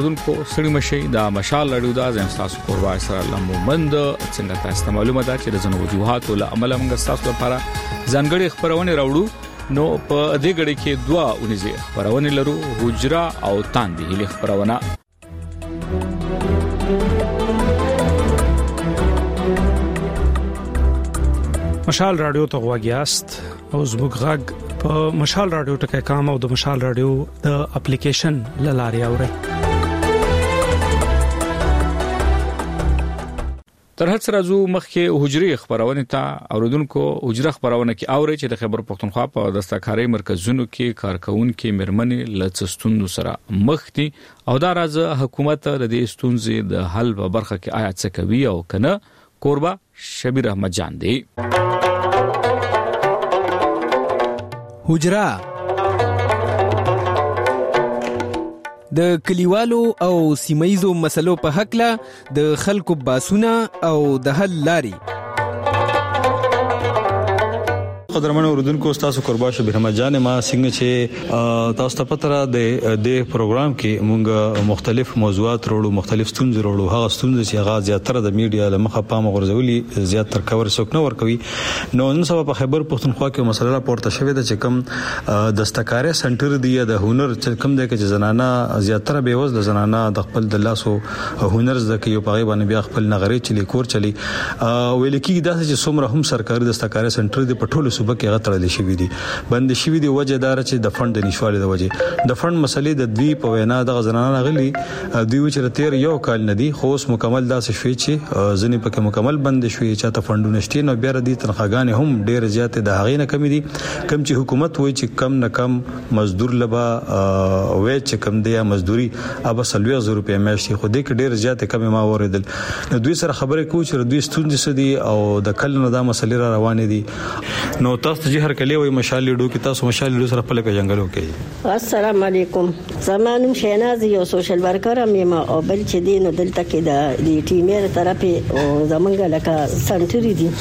اوردونکو سړی مشي دا مشال لړیو دا زم تاسو قربا سره لمومند څنګه تاسو معلومه ده چې د زنو وجوهات ول عمل موږ تاسو لپاره ځانګړي خبرونه راوړو نو په دې غړي کې دوا ونیزه خبرونه لرو حجرا او تاندې هلي خبرونه مشال رادیو ته غواګیاست او زموږ غږ په مشال رادیو ټکي کام او د مشال رادیو د اپلیکیشن لاري اوري تر هڅ راځو مخکې حجري خبرونه ته اوردونکو حجره خبرونه کې اوري چې د خبر پښتونخوا په دستکاري مرکزونو کې کارکونکو مرمنې لڅستوندو سره مخ دي او دا راز حکومت د دې ستونزې د حل په برخه کې آیا څه کوي او کنه قربا شبیر احمد جان دی حجرا د کلیوالو او سیمایزو مسلو په حق له د خلکو باسونه او د حل لاري قدرمن اوردونکو تاسو قربا شبیر احمد جان ما څنګه چې تاسو ته پته را د پروګرام کې مونږ مختلف موضوعات وروړو مختلف ستونزې وروړو هغه ستونزې چې هغه زیاتره د میډیا لمخه پام غورځولي زیاتره کور څوک نه ورکوي نو نن سبا په خیبر پښتونخوا کې مسله راپورته شوې ده چې کم دستکاري سنټر دی د هنر چې کم دی چې زنانه زیاتره بیوزله زنانه د خپل د لاسو هنر زده کوي په غیبه بیا خپل نغري چلی کور چلی ویل کېږي دا چې څومره هم سرکاري دستکاري سنټر دی په ټولو صوبه کې هغه تړل شوی دي بند شوی دی وجه دار چې د فند نشواله د وجه د فند مسلې د دوی په وینا د زنانه غلي دوی چې تیر یو کال ندي خو اوس مکمل داسې شوی چې ځنې پکې مکمل بند شوی چې ته فندونه شته نو بیا د تنخواګانې هم ډېر زیات د هغې نه کم دي کم چې حکومت وایي چې کم نه کم مزدور لبا وای چې کم دی مزدوري ابا 30,000 روپیا میاشتې خو دې کې ډېر زیات کم ما اوریدل دوی سره خبرې کوي چې دوی ستوندې سدي او د کل نه دا مسلې را روانې دي نو تاسو چې هر کله وي مشال لیدو کې تاسو مشال لیدو سره په لکه جنگلو کې السلام علیکم زمانم شیناز یو سوشل ورکر یم او بل چې دین دلته کې د ټیمر طرفه زمونږ لکه سنټری دي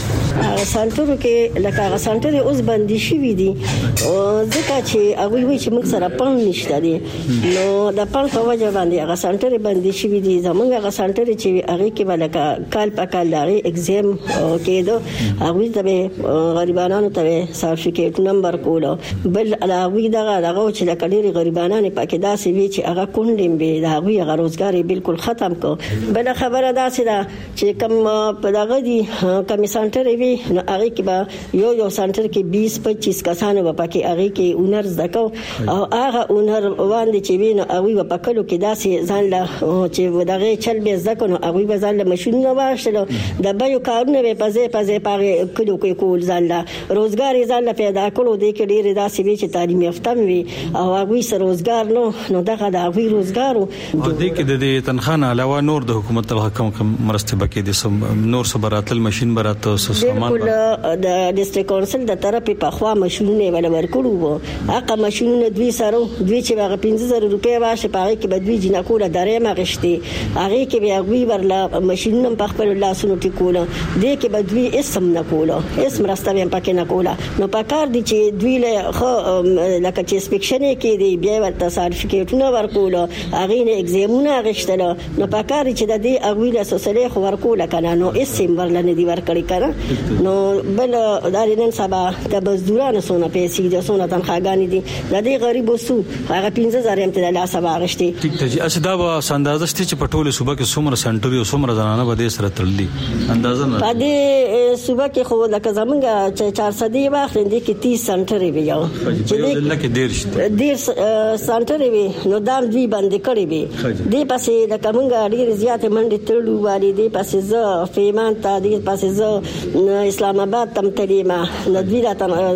سنټرو کې لکه سنټری اوس باندې شوی دي او ځکه چې هغه وی چې موږ سره پم نشته دي نو د پم په وجه باندې هغه سنټری باندې شوی دي زمونږ هغه سنټری چې هغه کې بلکه کال په کال لري ایگزام کېدو هغه د غریبانو ته سرټیفیکټ نمبر کوله بل علاوه دغه چې د کډيري غریبانو پکې داسې وی چې هغه کونډیم به دا هغه روزګار بالکل ختم کو بل خبره داسې ده چې کوم په دغه دي کوم سنټر وی نو هغه کې به یو سنټر کې 20-25 کسانو په پکې هغه کې اونر زکو او هغه اونر باندې چې ویني هغه په کلو کې داسې ځان له چې دغه چل به زکو نو هغه به ځان له ماشينونه واښلو د بایو کارونه په پځه پاره کلو کې کول ځان له روزګار ځان پیدا کړو د کې ډېر داسې وی چې تعلیم یافته وي او هغه سره روزګار نو دغه د هغه روزګارو او د کې د تنخواه علاوه نور د حکومت طرفه کوم مرسته بکې د نور صبراتل ماشين براته سامان د ډیسټریکټ کونسل د طرفه په خوا ماشينونه ول ورکړو هغه ماشينونه دوی چې هغه 15,000 روپیا واشه پاره کې بدوی جنا کوله درې مغشتي هغه کې بیا وی ورلا ماشينونه په خپل لاسونو ټیکوله د کې بدوی اسم نه کوله اسم راسته پکې نه کوله نو پکار دي چې دوی له لکه چې انسپیکشن کې دی بیا ورته سرټیفیکټونه ورکول هغه نه ایگزامونه غشتل نو پکار چې د دې هغه له سوسلې خو ورکول کنه نو اسم ورلنه دی ورکړی کنه نو بل دارینن سبا د مزدورانو سونه پیسې د سونه تنخواګانی دي د دې غریب وسو هغه 15,000 امتداد لا سبا غشتي ټیک ته چې اسدا به اندازه شته چې پټول صوبه کې څومره سنټر او څومره زنانه به دې سره تړلي اندازه نه په دې صوبه کې خو لکه زمونږ 400 واخلې کې 30 سنټر وي یو چې لکه ډیر سنټر وي نو دام دوی باندې کړی وي دې پسې د کومګه ډیر زیات منډه تړلو والی دې پسې ز فیمان ته دې پسې ز اسلام آباد تم تلیما نو دوی دا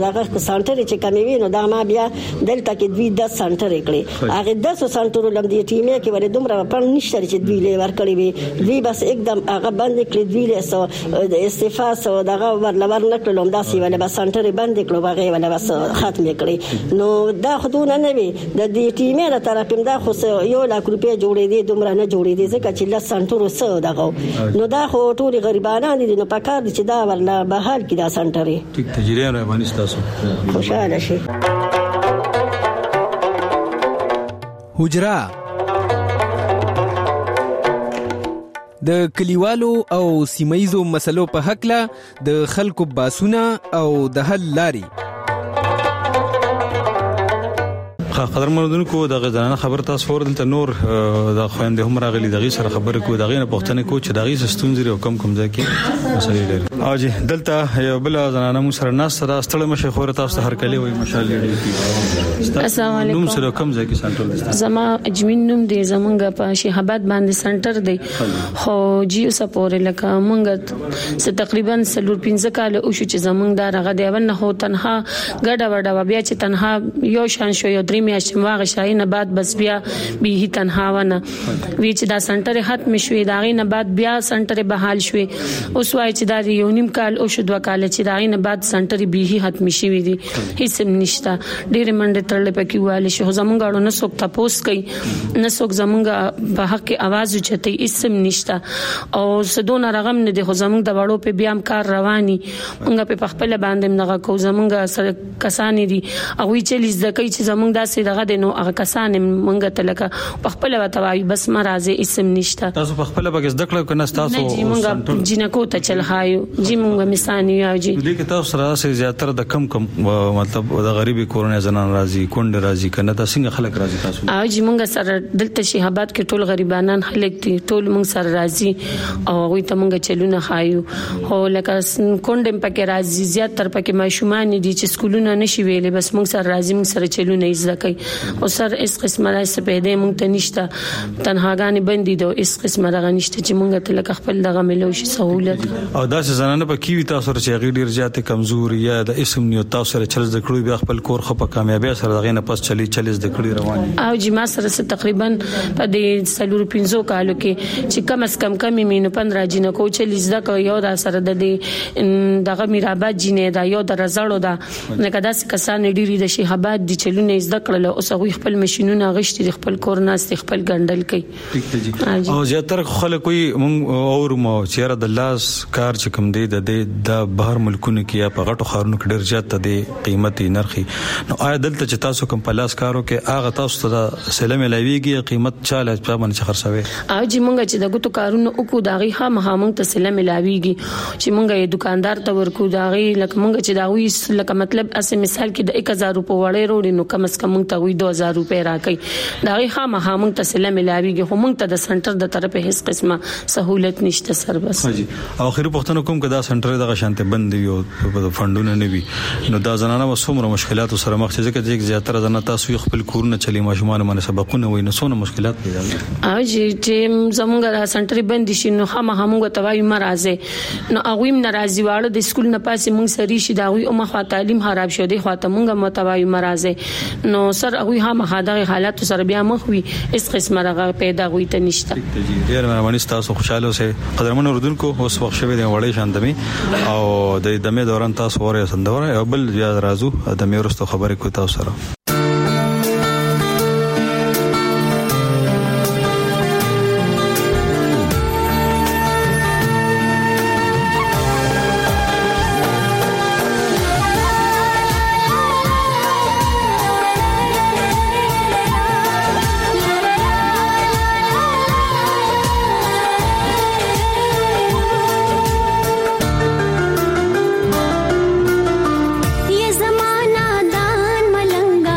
سنټر چې کوي نو دا ما بیا دلته کې دوی 10 سنټر کړی هغه 10 سنټر لم دې ټیمه کې ولې دومره په نشته چې دوی له ور کړی وي دوی بس एकदम هغه باندې کړی دوی له سو استعفا سو دغه ورلور نکړلم دا سی ولې بس سنټر باندې کړو هغه ولې بس ختم کړی نو دا خدونه نه وي د دې ټیمه له طرفم دا خو 1 لک روپیا جوړې دي دومره نه جوړې دي ځکه چې ل سنټر وسو دغه نو دا خو ټول غریبانان دي نو پکار دي چې دا ورلا بهر کې دا سنټر ټیک تجربه نه باندې تاسو خوشاله شي د کلیوالو او سیمایزو مسلو په حق له د خلکو باسونه او د حل لاري. قدرمن اوردونکو د غزانه خبر تاسو ور دلته نور د خويندې هم راغلي دغه سره خبرې کو دغه نه پښتنه کو چې دغه ستونزې او کم ځکه مسلې لري. او جی دلته یو بل زنانه مو سره ناس سره ستړي مشه خو تاسو هر کلی وي مشالې. السلام علیکم. نوم سره کم ځکه سنټرل زما اجمن نوم دی زمونږ په شهاباد باندې سنټر دی خو جیو سپور لکه مونږ تقریبا 15 کال او شو چې زمونږ دا رغه دی ونه هو تنها ګډه وډه بیا چې تنها یو شان شو یو درې میاشتې واغ شاینه بعد بس بیا به تنها ونه وی چې دا سنټر ختم شوی دا غینه بعد بیا سنټر بحال شوی اوس وای چې دا یو نیم کال او شو دوه کال چې دا غینه بعد سنټر به ختم شوی دی هیڅ نشته ډېر منډه ترلې پکې واله شو زمونږ اړو نه څوک تاسو کوي نه څوک زمونږ په حق کې आवाज چته اسم نشته او سدون رغم نه دی خو زمونږ د وړو په بیا کار رواني مونږ په خپل باندې نه کو زمونږ سره کسانې دي او چې لږ ځکه چې زمونږ داسې دغه د نو هغه کسان مونږ ته لکه په خپل وتاوي بس مرزه اسم نشته تاسو په خپل بګز دکړه کنه تاسو مونږ جنکو ته چل خایو جی مونږ مثانی یو جی دې کې تاسو سره سه زیاتره د کم مطلب د غریبي کورونه زنان راځي کونډ راځي کنه تاسو څنګه خلک راځي تاسو او جی مونږ سره دلته شهاباد کې ټول غریبانان خلک دي ټول مونږ سره راځي او وي ته مونږ چلونه خایو او لکه کونډم پکې راځي زیات تر پکې ماشومان دي چې سکولونه نشي ویلې بس مونږ سره راځي مونږ سره چلونه زده کوي او سر اس قسمه راځي په دې مونږ ته نشته تنهاګانی بندي دو اس قسمه راغ نشته چې مونږ ته لکه خپل دغه ملو شي سہولت او دا زنانه په کیوي تاسو سره چې غیر ډیر زیات کمزوري یا د اسم نیو تاسو سره چل د کړو بیا خپل کور خو په کامیابی سره دغه نه پس چلی د کړی رواني او جی ما سره تقریبا په دې سلور 15 کالو کې چې کم اس کم کمی مینو 15 جنہ کو چلی زده کو یو دا سره د دې دغه میراباد جنې دا یو د رزړو دا نه کدا کسان ډیری د شهاباد دي چلونه زده کړل او سغوي خپل ماشينونه غشتي خپل کور ناس خپل ګندل کوي او زیاتره خلک کوئی مونږ اور مو چیرې د لاس کار چې کوم دی د بهر ملکونو کې یا په غټو خارونو کې ډیر زیات دی قیمتي نرخي نو آیا دلته چې تاسو کوم په لاس کارو کې هغه تاسو ته سلام ملاويږي قیمت چاله په باندې خرڅوي او چې مونږ چې د ګوتو کارونو وکړو داغي مونږ ته سلام ملاويږي چې مونږ یې دکاندار ته ورکو داغي لکه مونږ چې داوي لکه مطلب اسه مثال کې د 1000 روپے وړې وروړي نو کم اس کم مونږ ته وي 2000 روپے راکې داغي مونږ ته سلام ملاويږي خو مونږ ته د سنټر د طرفه هیڅ قسمه سہولت نشته سر بس او اخر پښتنو کوم کدا سنټر دغه شانته بند وي او فندونه نه وي نو دا زنانه وسومره مشکلات سره مخ چې ځکه زیاتره زنانه تاسو خپل کورونه چلی ماشومان باندې سبقونه وي نو څونه مشکلات پیدا او چې زمونږ سنټر بند شي نو مونږ ته وایي مرزه نو هغه هم ناراضي واړه د سکول نه پاسې مونږ سری شي دا وي او مخه تعلیم خراب شو دی خو ته مونږ متوایي مرزه نو سر هغه مخه حالات سره بیا مخ وي اس قسمه راغ پیدا وي ته نشته ډیر مهرباني تاسو خوشاله اوسئ قدرمن اوردونکو اوس وخت شوه د وړې شاندمي او د دمه دوران تاسو وره سندوره او بل بیا راځو د مې ورستو خبرې کوي تاسو سره ये जमाना दान मलंगा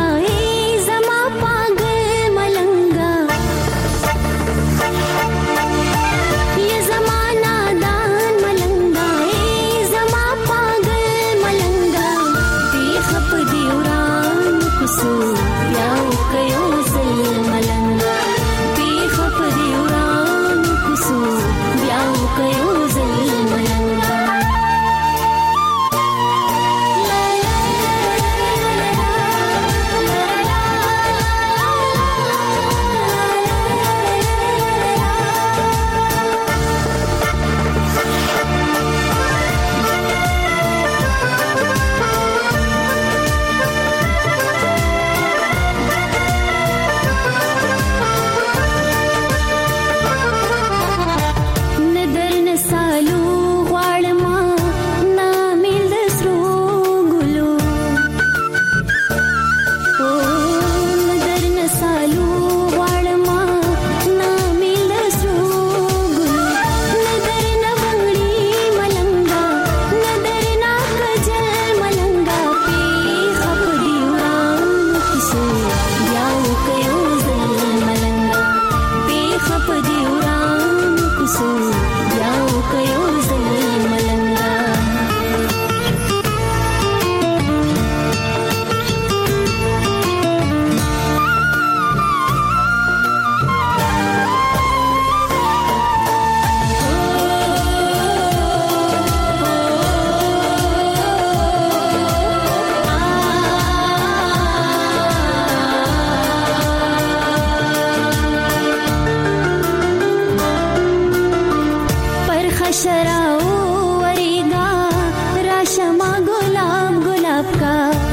खशराओ वरेगा राशमा गुलाब गुलाब का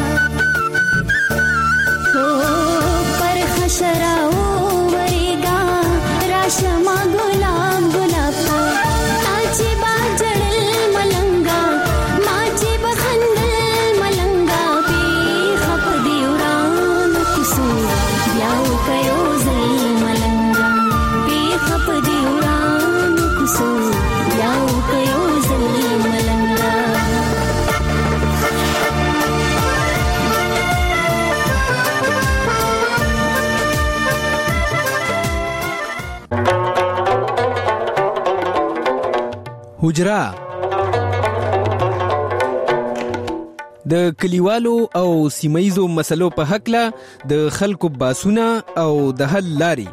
हो पर खशराओ वरेगा राशमा गुलाब गुलाब का ताजी बाजड़ल मलंगा माजी बखंदल मलंगा पे खप दिउरान कुसो ब्याव कयो जल मलंगा पे खप दिउरान कुसो ब्याव कयो जल मलंगा حجره د کلیوالو او سیمایزو مسلو په حق له د خلکو باسونه او د حل لاري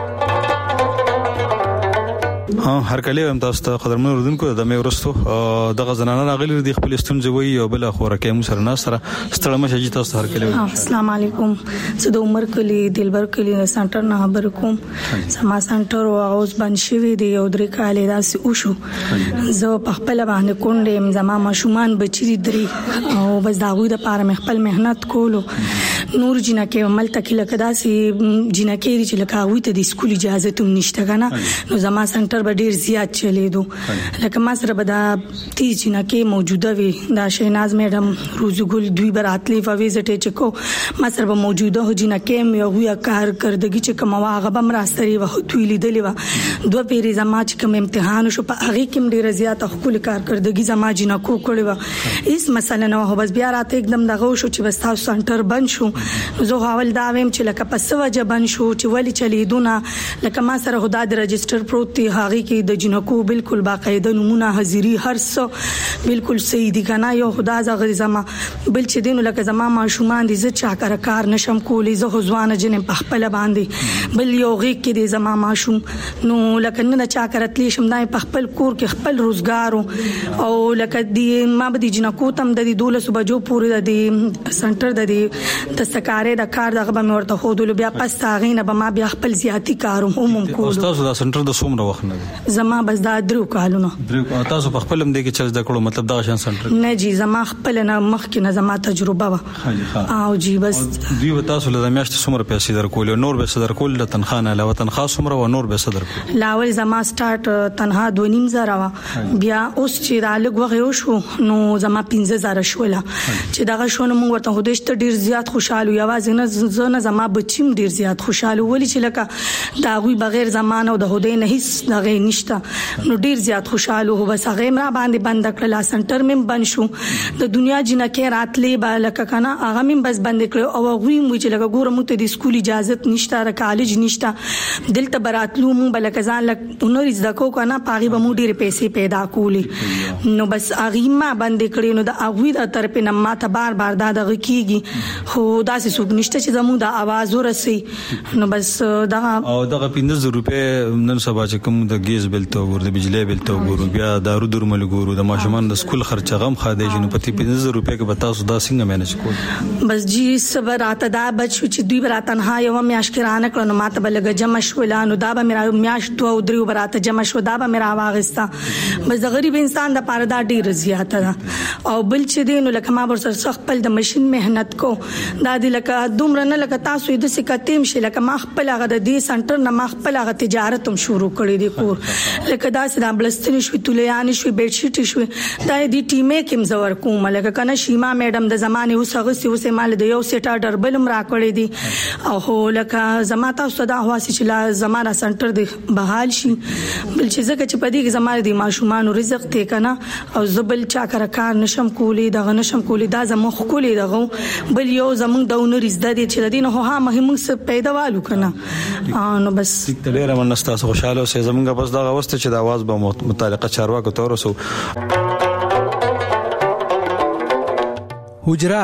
هر کله هم تاسو ته قدرمن اوردونکو د مې ورستو دغه زنانه راغلي د خپل ستونزې وی او بل خورکه مو سره ناسره ستړم شي تاسو هر کله. السلام علیکم زه د عمر کلی دلبر کلی سنټر نه خبر کوم سما سنټر او اوس باندې شوی دی او درې کال داسې وشو زه په خپل باندې کونډم زما ماشومان بچی درې او بس دا غوې د پاره مې خپل مهنت کولو نور جنکه عمل تکله کدا سي جنکه چې لکه وې ته د سکول اجازه تم نشته کنه نو زما سنټر ډیر زیات چلیدو لکه ما سره به دا تیز جنکه موجوده وي دا شیناز میډم روزګل دوی براتلی فویزټ چکو ما سره به موجوده هو جنکه مې هویا کار کردګي چې کوم واغه بم راستري وه توی لیدلې و دوه پیری زما چې کوم امتحان شو په هغه کې ډیر زیات خپل کار کردګي زما جنکو کړی و هیڅ مسله نه و بس بیا راته एकदम دغه شو چې بس تاسو سنټر بند شو زه حواله دا ویم چې لکه پس وجه بند شو چې ولی چلیدونه لکه ما سره هدا د رجستر پروت دی هغه کې د جنکو بالکل باقاعده نمونه حاضری هر څه بالکل صحیح دي کنه یو خدا زغری زما بل چې دینو لکه زما ماشومان دي زه چا کار نشم کولی زه ځوانه جن په خپل باندې بل یو غي کې دي زما ماشوم نو لکه نه چا کارتلی شم دای په خپل کور کې خپل روزګار او لکه دی ما به دي جنکو تم د 12 بجو پورې د سنټر د سکارې د کار دغه به ورته خودلو بیا پس تاغینه به ما بیا خپل زیاتی کاروم هم کوم استاد دا سنټر د سومره وخت نه زما بس دا درو کالونه تاسو په خپل هم دي کې چل د کړو مطلب دا شان سنټر نه جی زما خپل نه مخکې نه زما تجربه وا او جی بس دوی تاسو له میاشت سومره پیسې درکول نور به صدر کول د تنخواه نه علاوه تنخواه سومره و نور به صدر کول لاول زما سٹارټ تنها 2.5 وا بیا اوس چې را لګ وغه شو نو زما 15000 شوله چې دغه شونه مونږ ورته هدیش ته ډیر زیات خوشاله یوازې نه زنه زما بچیم ډیر زیات خوشاله ولی چې لکه دا غوي بغیر زمانه او د هدی نه هیڅ دغه نشته نو ډیر زیات خوشاله هو بس هغه مرا باندې بند کړل سنټر مم بند شو د دنیا جنکه راتلې با لکه کنه هغه مم بس بند کړو او غوي مو چې لکه ګوره مو ته د سکول اجازه نشته را کالج نشته دلته براتلو مو بلکه ځان لکه نور زدکو کنه پاغي به مو ډیر پیسې پیدا کولی نو بس هغه ما بند کړی نو د هغه د طرف نه ما ته بار بار دا دغه کیږي خو داسې څوک نشته چې زموږ د आवाज ورسي نو بس دا او دغه 15 روپے نن سبا چې کوم د ګیس بل ته ور د بجلی بل ته ګورو بیا دارو درمل ګورو د ماشومان د سکول خرچه غم خاده شنو پتی 15 روپے کې بتا سو دا څنګه مینج کول بس جی صبر راته دا بچو چې دوی براته نه یو میاش کرانه کړو ماته بلګه جمع شولانو دا به میرا میاش دوه او درو براته جمع شو دا به میرا واغستا بس د غریب انسان د پاره دا ډیر زیاته ده او بل چې دینو لکه ما ور سره خپل د ماشين مهنت کو دا دی لکه دومره نه لکه تاسو د سکتیم شي لکه ما خپل هغه د دې سنټر نه ما خپل هغه تجارت هم شروع کړی دی کور لکه دا سدا بلستنی شو تولیان شو بیډ شیټ شو دا دې ټیمه کوم زور کوم لکه کنه شیما میډم د زمانه اوسه مال د یو سیټ آرډر بلم را کړی دی او لکه زما تاسو دا هواسي چې لا زمانه سنټر دی بحال شي بل چې زکه چې پدې کې زمانه دی ماشومان رزق ته کنه او زبل چا کار نشم کولی دغه نشم کولی دا زمو خولي دغه بل یو زمون دونه رزده دي چې دینه هو مهم څه پیداوالو کنه نو بس ډیره منستا خوشاله اوسې زمونږ بس دا غوسته چې د आवाज به متعلقه چارواکو ته ورسو حجره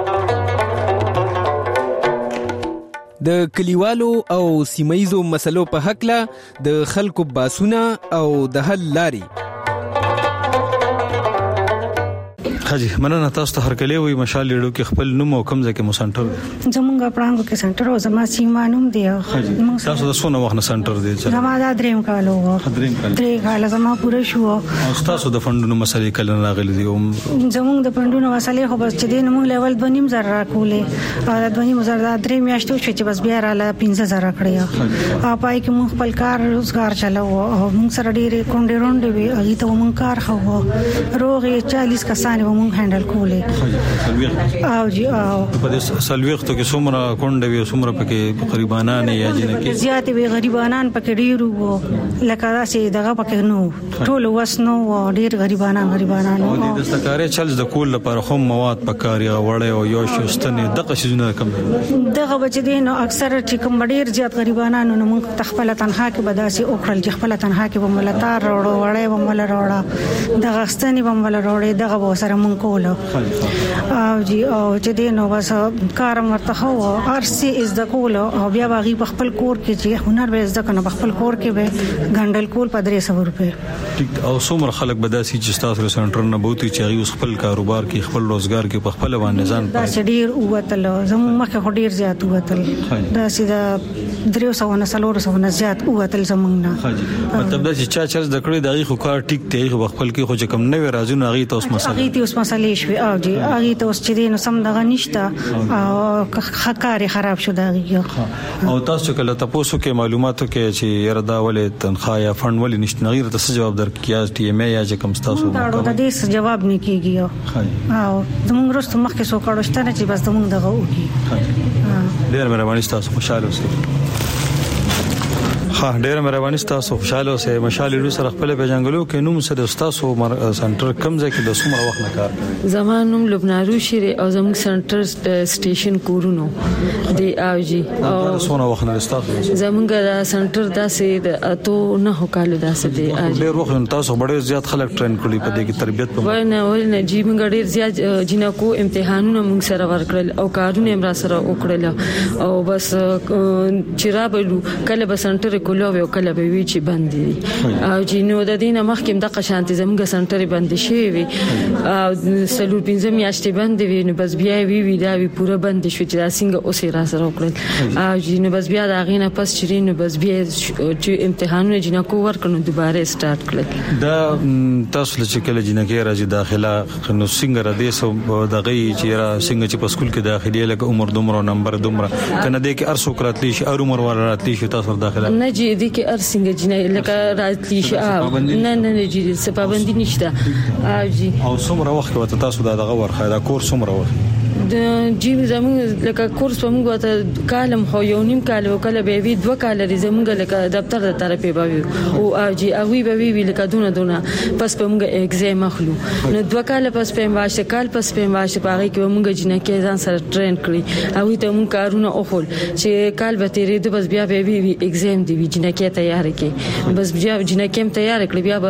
د کلیوالو او سیمایزو مسلو په حق له د خلکو باسونه او د حل لاري حاجی مننه تاسو ته هرکلی وي مشال لیډو کې خپل نوم او کوم ځای کې مو سنټر زمونږ پړانګو کې سنټر او زما سیما نوم دی تاسو د سونه وخت سنټر دی زما دا دریم کال وو درې کال زما پوره شو او تاسو د فندونو مسلې کله راغلي دي زمونږ د فندونو مسلې خو بس چې دین موږ لیول 2.5 زره راکولې او د 2.5 زره د درې میاشتو چې بس بیا رااله 15 زره کړی او پای کې موږ خپل کار روزګار چلاو او موږ سره ډېرې کونډې رونډې وي هغه ته موږ کار خو روغې 40 کسان موږ هندل کولې او جی او په دې سلويختو کې څومره کونډې وي څومره پکې غریبانان یا جن کې زیات وي غریبانان پکې ډېر لکه داسې دغه پکې نو ټول وسنو ډېر غریبانان او د دستکارې چل د کول لپاره خو مواد پکاري وړې او یو شستنې دغه شیزونه کم دغه بچ دي نو اکثر چې کوم ډېر زیات غریبانان نو موږ تخپل تنها کې بداسي اوکړل چې خپل تنها کې بملتار وړو وړې بمل وړا دغه ستنې بمل وړې دغه سره مونږ کولو او جی او چې دین نو بس کار مرته هو ارسي از د کولو او بیا باغي خپل کور کې چې هنر به زده کنه خپل کور کې به غندل کول په 300 روپے ټیک او څومره خلک بداسي چې تاسو سنټر نه بوتي چې اوس خپل کاروبار کې خپل روزګار کې په خپل باندې ځان دا ډیر وته زموږ مخه ډیر زیات وته دا سیده 300 نه 400 نه زیات وته زموږ نه مطلب دا چې چا د کړې دغه خو کار ټیک دی خپل کې خو چې کم نه راځي نو هغه تاسو مسله شوي او جی هغه ته اوس چې نو سم دغه نشته او خکاري خراب شو دغه او تاسو کله تاسو کې معلوماتو کې چې یره دا ولې تنخواه یا فند ولې نشته غیر تاسو جواب درکیا ټي ام یا چې کوم تاسو دا د دې جواب نه کیږي او زموږ رسته مخکې سو کاروشته چې بس زموږ دغه وږي ډیر مهرباني تاسو خوشاله اوسئ ډیر مهرباني تاسو خوشاله اوسئ مشال لیډو سره خپل پیژنګلو کې نوم سره تاسو سنټر کم ځای کې د څومره وخت نه کار کوي زمون نوم لبنارو شری او زموږ سنټر سټیشن کورونو دی او جی او څومره وخت نه تاسو زموږ سنټر داسې د اته نه هکاله داسې دی ډیر وخت تاسو ډیر زیات خلک ټرین کړی په دې کې تربيت په ونه جی موږ ډیر زیات جنکو امتحانونه موږ سره ورکړل او کارونه هم را سره وکړل او بس چرابلو کله به سنټر کولو او کله به وی چې باندې او جنو د دینه مخکې د قشانت زموږ سنټر باندې شي وي او سلور پنځه میاشتې باندې وی نو بس بیا وی دا وی پوره باندې شو چې څنګه اوسې را سره وکړل او جنو بس بیا دا غینه پس چرینو بس بیا چې امتحانونه جنکو ورکړو دوباره سٹارټ کړل دا تاسو چې کله جنکې راځي داخله نو څنګه را دي سو دغه چې را څنګه چې په سکول کې داخلي لکه عمر دومره نمبر دومره کنه دې کې ارسو کراتلی شي ار عمر وراتلی شي تاسو داخله نه جی دې کې ارسنګ جنې لکه راتلی شي نه جی څه پابندي نشته او څومره وخت وته تاسو دغه ورخه دا کورس څومره وخت د جیم زموږ لکه کورس په موږ ته کالم خو یو نیم کال او کله به وی 2 کال لري زموږ لکه دفتر د طرفه به او جی اوی به وی لکه دونه پس په موږ ایگزام اخلو نو 2 کال پس په واشه کال پس په واشه پاره کې موږ جنکه ځان سره ټرین کړی او ته موږ کارونه اخول چې کال به تیرې د بس بیا به وی ایگزام دی جنکه تیار کې بس بیا جنکه هم تیار کړی بیا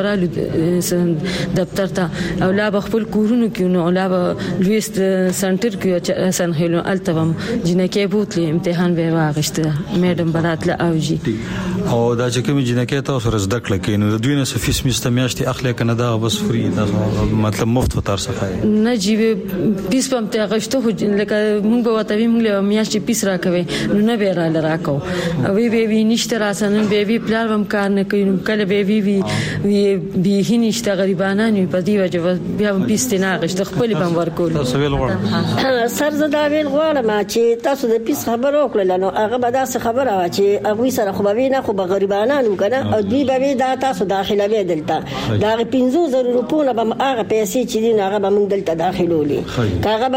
برالو دفتر ته او لا خپل کورونو کې نو لا لويست سنټر کې سن هلو التوم جنکه بوتلی امتحان به واغشته میډم براتله اوجی او دا چې کوم جنکه تاسو رزد کړل کې نو د دوی نه فیس میسته میاشتې اخلي کنه دا بس فری دا مطلب مفت وتر څخه نه جی پیس پم ته غشته لکه موږ به وته موږ میاشتې پیس راکوي نو نه به را لراکو او وی نشته راسنن به وی پلان هم کار نه کوي کله به وی به نشته غریبانه په دی وجه بیا پیس نه غشته خپل بم ورکول تاسو ویل غواړم سر زدا ویل غواړم چې تاسو د پیس خبرو وکړل نو هغه به داسې خبره وا چې هغه سره خو به نه خو به غریبانو کنه او دوی به دا تاسو داخله وې دلته دا 500 روپونه به هغه پیسې چې دین هغه به موږ دلته داخلولې هغه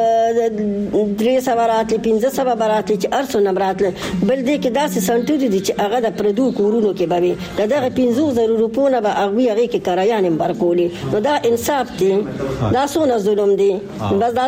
به 300 براتله 500 براتله چې ارسو نمراتله بل دې کې داسې سنټر دي چې هغه د پردو کورونو کې به دغه 500 روپونه به هغه کې کرایان ورکولې نو دا انصاف دی دا څونه ظلم دی بس دا ظلم بس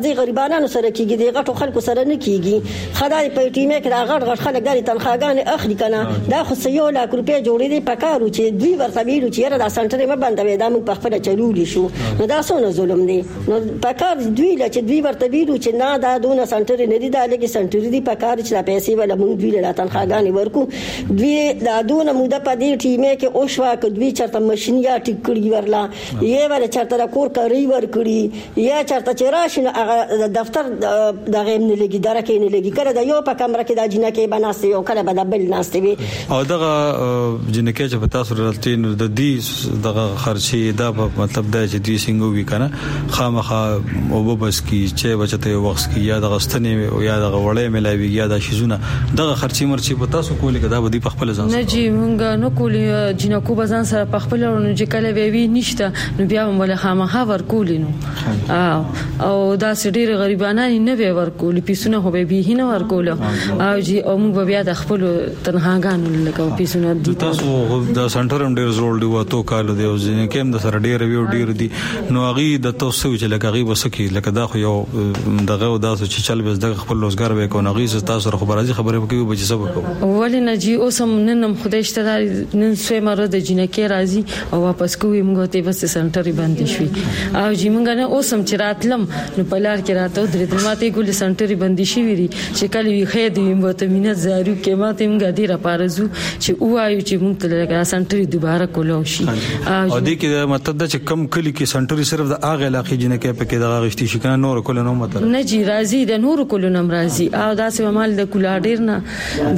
دې غریبانو سره کیږي د غټو خلکو سره نه کیږي خدای په ټیمه کې دا غټ خلک غالي تنخواګان اخلي کنه دا خو 1 لک روپیا جوړې دي پکارو چې دوی ورته ویلو چې دا سنټر ما بندوي دا موږ په خپل چلولې شو نو دا څونه ظلم دی نو پکار دوی چې دوی ورته ویلو چې نه دا دونه سنټر نه دي دا لګي سنټر دي پکار چې دا پیسې ولا موږ دوی له تنخواګان ورکو دوی دا دونه موده په دې ټیمه کې او شوا ک دوی چرته ماشينیا ټیکړي ورلا یې ولا چرته کور کوي ورکړي یا چرته چې راشي دفتر د غیم نه لګي درکې نه لګي کړه دا یو په کمره کې دا جنکه بناسته یو کله به بل ناسته وي او دغه جنکه چې پتا سره راتین د دې دغه خرچي دا مطلب دا چې دوی څنګه وی کنه خامخا او بس کی چې بچته وخت کی یا د غستنې او یا د وړې ملایوي یا د شیزونه دغه خرچي مرچي پتا سو کولې کدا بدی په خپل ځان نه جی مونږ نو کولې جنکو بزن سره په خپل نو چې کله وی نشته نو بیا موږ خامخا ورکول نو او دا سړي غریبانه نه وی ورکول پیسونه هو به نه ورکول او جی او موږ بیا د خپل تنهاګان لکه پیسونه دي تاسو د سنټر هم ډیر زول دی وته کال دی او ځینې کوم د سره ډیر ویو ډیر دي نو غي د توسو چې لکه غي وسکی لکه دا خو یو دغه او داسو چې چل بس د خپل روزګار به کو نه غي تاسو سره خبرازي خبره وکړي به چې سبب کو ولې نه جی اوسم نن خدای شته نن سوي مره د جنکه راځي او واپس کوی موږ ته بس سنټر باندې شوي او جی موږ نه اوسم چې راتلم نو په لار کې راته درې ماته ګول سنټر باندې شي ویری چې کله وی خې دی مو ته مینه زارو کې ماته موږ دی را پارزو چې وایو چې موږ ته لګا سنټر دوباره کولو شي او دې کې مطلب دا چې کم کلی کې سنټر صرف د اغه علاقې جنکه په کې د غشتي شي کنه نور کول نو مطلب نه جی راځي د نور کول نو راځي او دا سه مال د کولا ډیر نه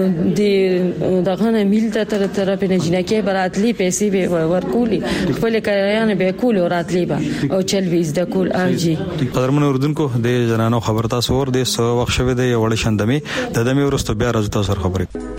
د دغه نه میل ته تر په نه جنکه براتلی پیسې به ورکولي خپل کاریان به کول راتلی به او چل ویز د کول اجي قدرمن اردوونکو د جنانو خبر تاسو ور د سو وخت شوه د وړ شندمي د دمه ورستو بیا راځو تاسو خبرې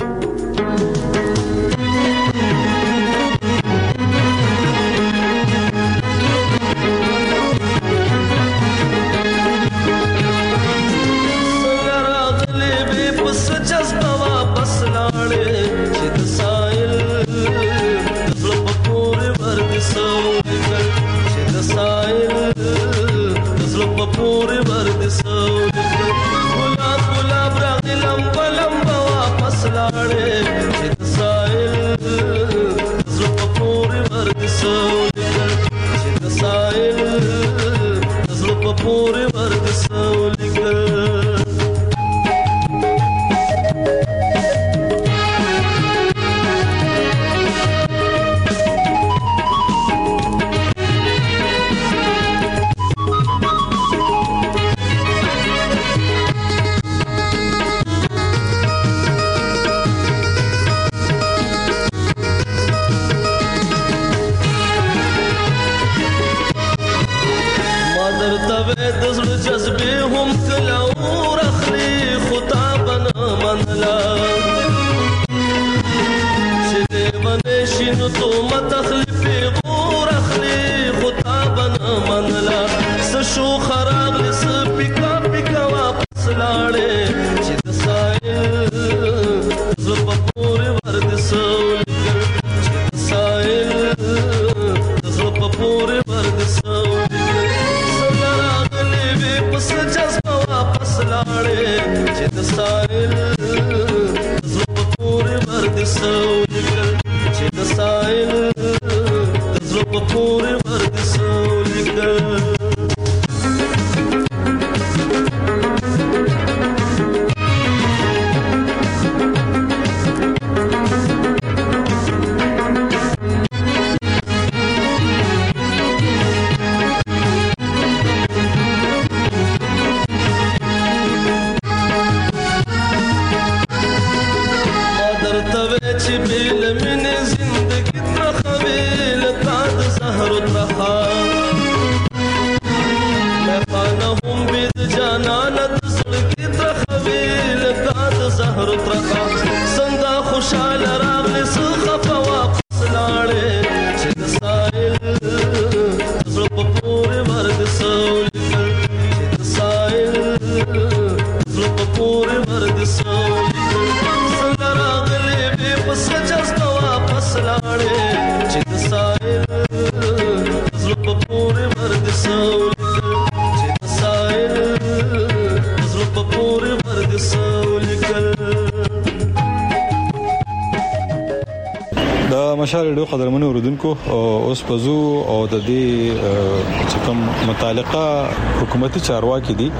قدرمن اوردونکو اوس پزو او د دې چې کوم متعلقه حکومتي چارواکي دي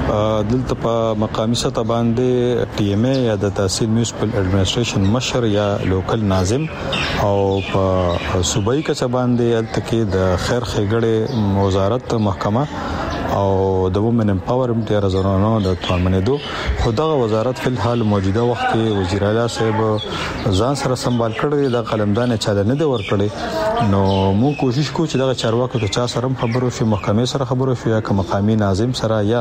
دلته په مقامي سطح باندې ټي ام اي یا د تحصیل میونسپل اډمنسټریشن مشر یا لوکل ناظم او په صوبایي کچه باندې التکي د خیر خېګړې وزارت محکمه او د وومن امپاورمنت یا زنانو د توانمنېدو خدغه وزارت په حال موجوده وخت کې وزیر اعلی صاحب ځان سره سمبال کړی د قلمدان چاله نه دی ور کړی نو مو کوشش کوو چې دغه چارواکو ته چا سره خبرو شي محکمې سره خبرو شي یا مقامی ناظم سره یا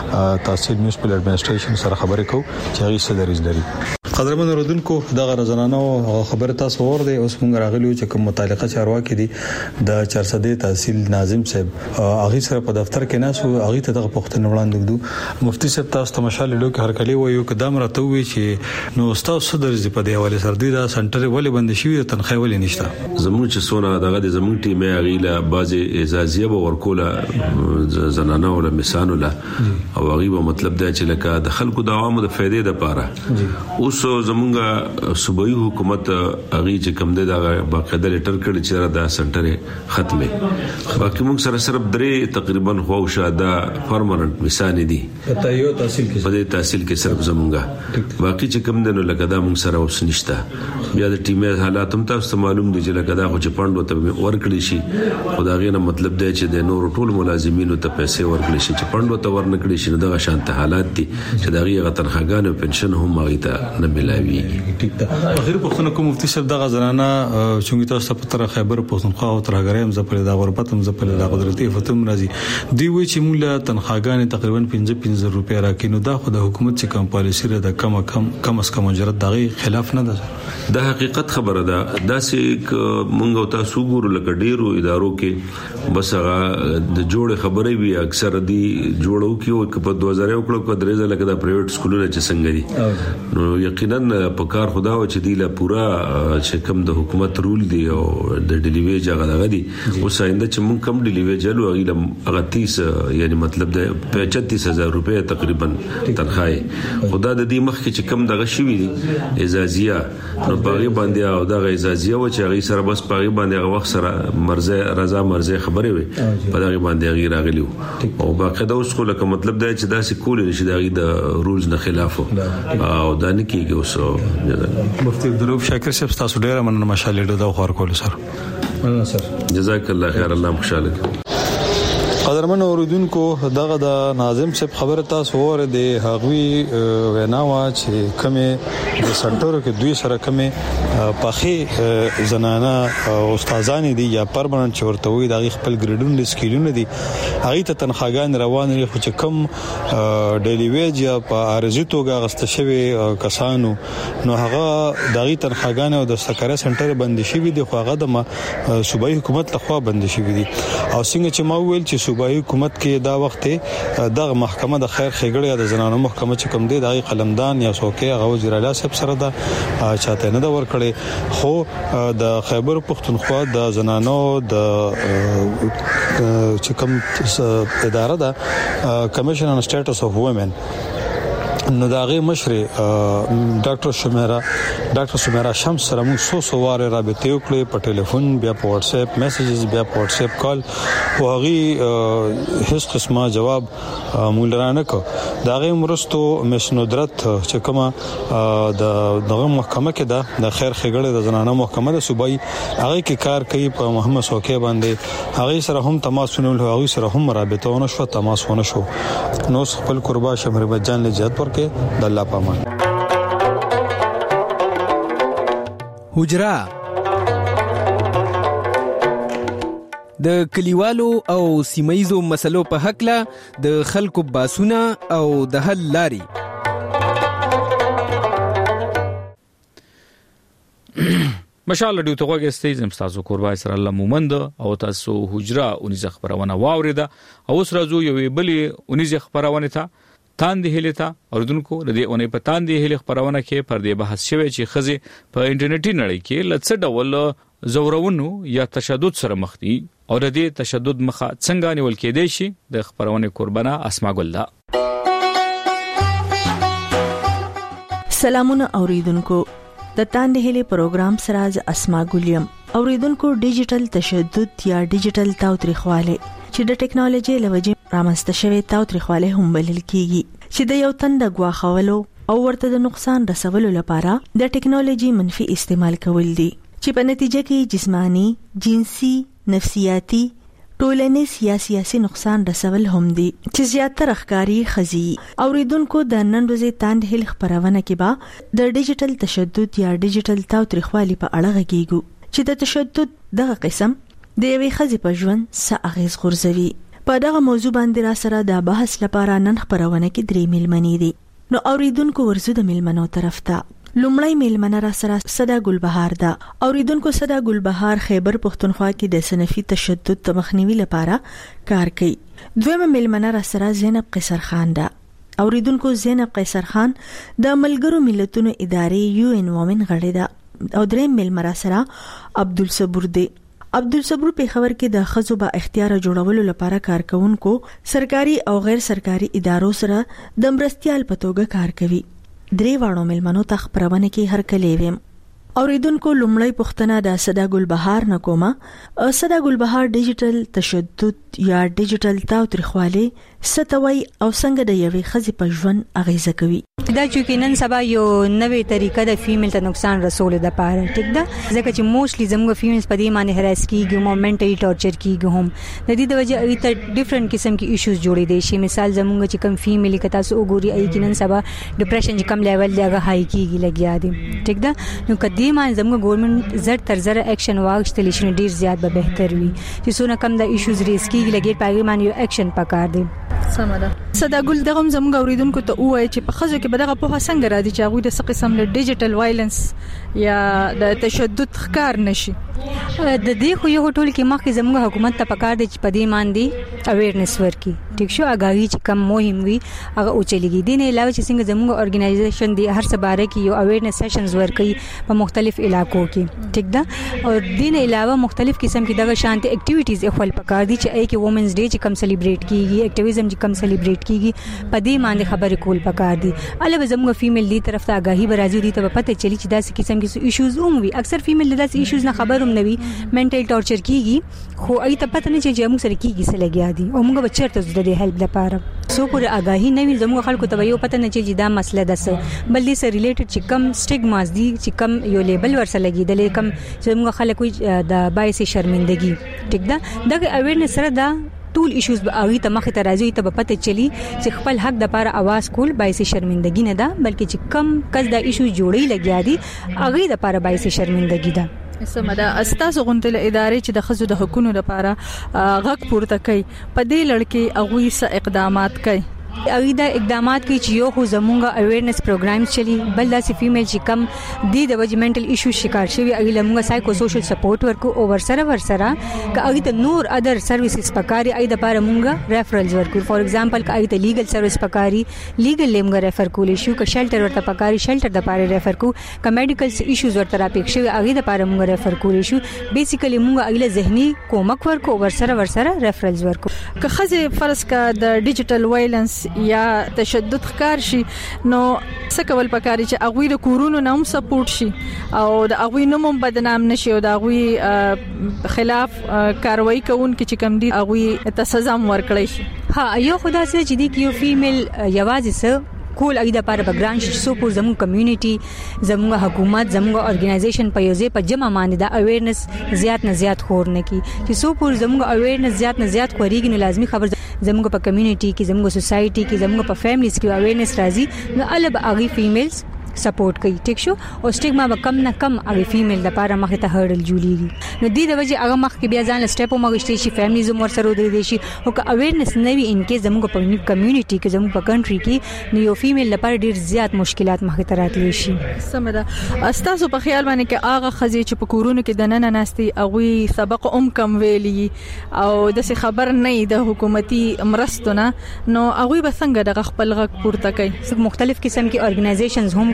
تحصیل میونسپل اډمنسټریشن سره خبرې کوو چې هغه څه دریز لري. قدرمن اوردونکو دغه زنانو خبره تاسو ور دي اوس موږ راغلو چې کوم متعلقه چارواکي دي د 400 تحصیل ناظم صاحب هغه سره په دفتر کې ناسو هغه ته دغه پوښتنه وړاندې کړو. مفتي صاحب تاسو ته مشال له هر کلی وایو کدام راته وی چې نو تاسو صدر زی په دی حواله سره دی دا سنټر ولې بند شي تنخواه ولې نشته زموږ چې سونه دغه د زموږ ټیم غیله بعضی اعزازیه به ورکوله زنانه ولا مثال ولا او غیبه مطلب دا چې لکه د خلکو د عوامو د فائدې لپاره اوس زمونږه صوبایي حکومت اغي چې کم ده دا باقاعده لیټر کړی چې دا سنټر ختمه باقي موږ سره صرف درې تقریبا خوښه دا پرمننت مثال دي پته یو تحصیل کې صرف زمونږه باقي چې کم ده نو لکه دا موږ سره اوس نشته بیا د ټیمه حالات هم تاسو معلوم دي چې لکه دا خو چې پاندو ته ورکړي شي خدای غي نه مطلب دی چې د نور ټول ملازمینو ته پیسې ورکړي شي چې پاندو ته ورنکړي شي دغه شانته حالات دي چې دا غي غتنخګان او پنشن هم ماغي ته نه ملایوي. ټیک ده اخر پښتنه کوم مفتي صاحب دغه زنانه چې تاسو په تر خیبر پښتونخوا او ترګریم زپل دا غربت هم زپل دا قدرتي فتوم راځي دی وی چې موږ له تنخواګان تقریبا 15 روپیا راکینو دا خو د حکومت چې کم پالیسی را د کم اس کم اجرت دغه خلاف نه ده د حقیقت خبره ده دا چې موږ تاسو ګورو لکه ډیرو ادارو کې بس هغه د جوړ خبرې وی اکثر دی جوړو کې په 2000 وکړو کو درې ځله د پرایویټ سکولونو چې څنګه دي نو یقینا په کار خدا او چې دی لا پورا چې کم د حکومت رول دی او د ډیلیویج هغه دی او ساينده چې مونږ کم ډیلیویج له هغه 30 یعنی مطلب د 35000 روپے تقریبا تنخواه خدا د دې مخ کې چې کم دغه شوی دی اعزازیه نو باغی باندې او دغه اعزازیه و چې هغه سره بس باغی باندې هغه وخت سره مرزه رضا مرزه خبرې وي په دغه باندې غیر راغلیو او باقاعده اوس خو لکه مطلب دا چې دا سکول نشي د رولز نه خلاف او دا نه کیږي اوس مفتي عبدالرؤف شاکر صاحب تاسو ډیره مننه ماشاءالله دا خور کول سر مننه سر جزاک الله خیر الله خوشاله قدرمن اوردونکو دغه د ناظم صاحب خبره تاسو وره د هغوی ویناوه چې کومه د سنټرو کې دوی سره کومه پخې زنانه استادان دي یا پرمننت چورته وي د خپل ګریډون د سکیلونه دي هغه ته تنخواګان روان لري خو چې کم ډیلی ویج یا په ارزي توګه غست شوی کسانو نو هغه دغه تنخواګان او د سکره سنټر بند شي دي خو هغه د صوبایي حکومت لخوا بند شي دي او څنګه چې ما ویل چې صوبایي حکومت کې دا وخت دغه محکمه د خیر خېګړې د زنانو محکمه چې کوم دی د قلمدان یا څوکې هغه وزیر اعلی صاحب سره دا چاته نه دا ور کړی خو د خیبر پښتونخوا د زنانو د چې کوم اداره ده کمیشن ان سټیټس اف وومن نو داغه مشر ډاکټر سمیرا شمس سره موږ سو واره رابطه وکړې په ټلیفون بیا په واتس اپ میسجز بیا په واتس اپ کال او هغه هیڅ قسمه جواب موږ لرانه کو داغه مرستو مسندرت چې کومه دغه محکمه کې ده د خیر خېګړې د زنانه محکمه د صوبایي هغه کې کار کوي په محمد سوکې باندې هغه سره هم تماسونه له هغه سره هم رابطه ونه شو تماسونه شو نو خپل قربا شمر بجان له جهاد کې د الله پامان حجرا د کلیوالو او سیمایزو مسلو په حق له د خلکو باسونه او د حل لاري مشال ډیو ته وګستې زم تاسو قربای سره الله مومند او تاسو حجرا اونیز خبرونه واوریده او اوس راځو یو بلی اونیز خبرونه ته تاندې هلیتا اوردونکو د دې اونې په تاندې هلی خبرونه کې پر دې بحث شوی چې خزي په انټرنیټي نړۍ کې لڅ ډول زورونو یا تشدد سره مخ دي او د دې تشدد مخه څنګه نیول کېدای شي د خبرونه قربانه اسماء ګل ده. سلامونه اوریدونکو د تاندې هلي پروګرام سره ز اسما ګولیم اوریدونکو ډیجیټل تشدد یا ډیجیټل تاوتریخواله چې د ټکنالوژي لوجې رامنځته شوی تاوتریخواله هم بلل کیږي چې د یو تند غواخولو او ورته د نقصان رسولو لپاره د ټکنالوژي منفي استعمال کول دي چې په نتیجه کې جسمانی، جنسي، نفسیاتی، ټولنیز یا سیاسي نقصان رسول هم دي چې زیاتره ښکاری خزي. اوریدونکو د نن ورځې تاند هل خبرونه کې با د ډیجیټل تشدد یا ډیجیټل تاوتریخوالي په اړه غږیږو چې د تشدد دغه قسم د یوې خزي په ژوند څه اغیز غورځوي. په دغه موضوع باندې را سره د بحث لپاره نن خبرونه کې درې میلمنې دي. نو اوریدونکو ورزو د میلمنو طرف ته لومړی میلمنه را سره صدا ګلبهار ده. اوریدونکو صدا ګلبهار خیبر پښتونخوا کې د صنفي تشدد د مخنیوي لپاره کار کوي. دویمه میلمنه را سره زینب قیصر خان ده. اوریدونکو زینب قیصر خان د ملګرو ملتونو ادارې UN وومن غړي ده. او دریم میلمنه را سره عبدالصبور دی. عبدالصبور په خبر کې د خزو با اختیار جوړولو لپاره کارکونکو سرکاري او غیر سرکاري ادارو سره د مرستيال په توګه کار کوي. درې وانو ملمنو ته خبرونه کې هر کله ویم. اوریدونکو لومړی پوښتنه د صدا ګلبهار نه کومه. صدا ګلبهار ډیجیټل تشدد یا ډیجیټل تاوتریخواله ستوي او څنګه د یوې خزي په ژوند اغیزه کوي؟ دا چې نن سبا یو نوې طریقه د فیمیل ته نقصان رسول د پاره ټیک ده ځکه چې موستلی زموږ فیمیلز په دې باندې هراس کیږي او منټلی ټارچر کیږي هم د دې د وجه ای ته ډیفرنٹ قسم کې ایشوز جوړې دي شي. مثال زموږ چې کم فیمیل کتا سو وګوري ای کې نن سبا ډیپریشن چې کم لیول دی هغه های کیږي لګیا دي ټیک ده. نو کدی مان زموږ ګورنمنت زړه تر زړه اکشن واغشتل شي ډیر زیات به بهتر وي چې څونه کم د ایشوز ریس کیږي لګي پاګې مان یو اکشن پکار دی. سمده صدا ګل دغه زموږ اوریدونکو ته وایي چې په خزو کې بدغه په څنګه را دي چې هغه د قسم له ډیجیټل وایلنس یا د تشدد ښکار نشي. د دې خو یو ټول کې مخکې زموږ حکومت ته پکار دي چې پدې باندې اویرنس ورکړي ټیک شو اګاوی چې کم مهم وي هغه او چلیږي. دین علاوه چې څنګه زموږ ارګنایزیشن دی هر څه باره کې یو اویرنس سیشنز ورکړي په مختلف علاقو کې ټیک ده. او دین علاوه مختلف قسم کې دغه شانتي اکټیویټیز خپل پکار دي چې ای کې وومنز ډے چې کم سلیبریټ کیږي اکټیویزم چې کم سلیبریټ کیږي پدې باندې خبرې کول پکار دي. البته زموږ فیمیل دی طرف ته اگاهی برازي دي ته پته چلی چې داسې قسم کې ایشوز هم وي. اکثر فیمیل داسې ایشوز نه خبر هم نه وي منټل ټارچر کیږي خو ای ته پته نه چې موږ سره کیږي څه لګیا دي او موږ بچرته د هیلپ لپاره سو پر اگاهی نه وي زموږ خلکو ته یو پته نه چې دا مسله ده څه بل دې سره ریلیټډ چې کم سټیګماز دي چې کم یو لیبل ورسره لګیدل کم چې موږ خلک د باعث شرمندګي ټیک ده. دغه اویرنس سره دا ټول ایشوز به اغه ته مخه ته راځي ته پته چلی چې خپل حق د لپاره आवाज کول باعث شرمندګي نه ده بلکې چې کم کس دا ایشو جوړي لګیا دي اغه د لپاره باعث شرمندګي ده. سمدا استاسو غونډل ادارې چې د خزو د حقوقو لپاره غږ پورته کوي په دې لړ کې اغه څه اقدامات کوي؟ اغه دا اقدامات کوي چې یو خو زمونږه اویرنس پروګرامز چلی بل داسې فیمیل چې کم دی د وجمنټل ایشو شکار شوی اغه لمونږه سایکو سوشل سپورټ ورکو او ورسره که اغه ته نور ادر سرویسز پکاري اې د لپاره مونږه ریفرلز ورکو. فور ایگزامپل که اغه ته لیګل سرویس پکاري لیګل لمږه ریفر کول شو که شیلټر ورته پکاري شیلټر د لپاره ریفر کو که میډیکل ایشوز ورته راپېښ شوی اغه د لپاره مونږه ریفر کول شو. بیسیکلی مونږه اغه ذهني کومک ورکو ورسره ریفرلز ورکو. که خزه فرض کا د ډیجیټل وایلنس یا تشدد ښکار شي نو څه کول پکاري چې اغوی د کورونو نوم سپورټ شي او د اغوی نوم بدنام نشي او د اغوی خلاف کاروایی کوونکې چې کم دي اغوی ته سزا ورکړي شي. ها یو خدا سره چې دی کیو فیمیل یوازې سره کول اې د لپاره بګران شي سو پور زموږ کمیونټي زموږ حکومت زموږ ارګنایزیشن په یوځای په جمع باندې دا اویرنس زیات نه زیات خور نه کی چې سو پور زموږ اویرنس زیات نه زیات خوريږي نو لازمي خبر زموږ په کمیونټي کې زموږ سوسایټي کې زموږ په فیملیز کې اویرنس راځي نو الب اغي فیمیلز سپورټ کوي ټیک شو او سټیګما به کم نه کم اغه فیمیل د لپاره مخه ته هرډل جوړیږي. نو دې د وجه هغه مخ کې بیا ځان سټیپ ومغشتي شي فیملیز مور سره ودرې شي او که اویرنس نه وي ان کې زموږ په کمیونټي کې زموږ په کنټري کې نو یو فیمیل لپاره ډیر زیات مشکلات مخه ته راتلی شي. سمده استاسو په خیال باندې کې هغه خزي چې په کورونو کې د نن ناستي اغه سبق کم ویلي او د څه خبر نه د حکومتي مرستونه نو اغه به څنګه د خپل غږ پورته کوي؟ مختلف قسم کې ارګنایزیشنز هم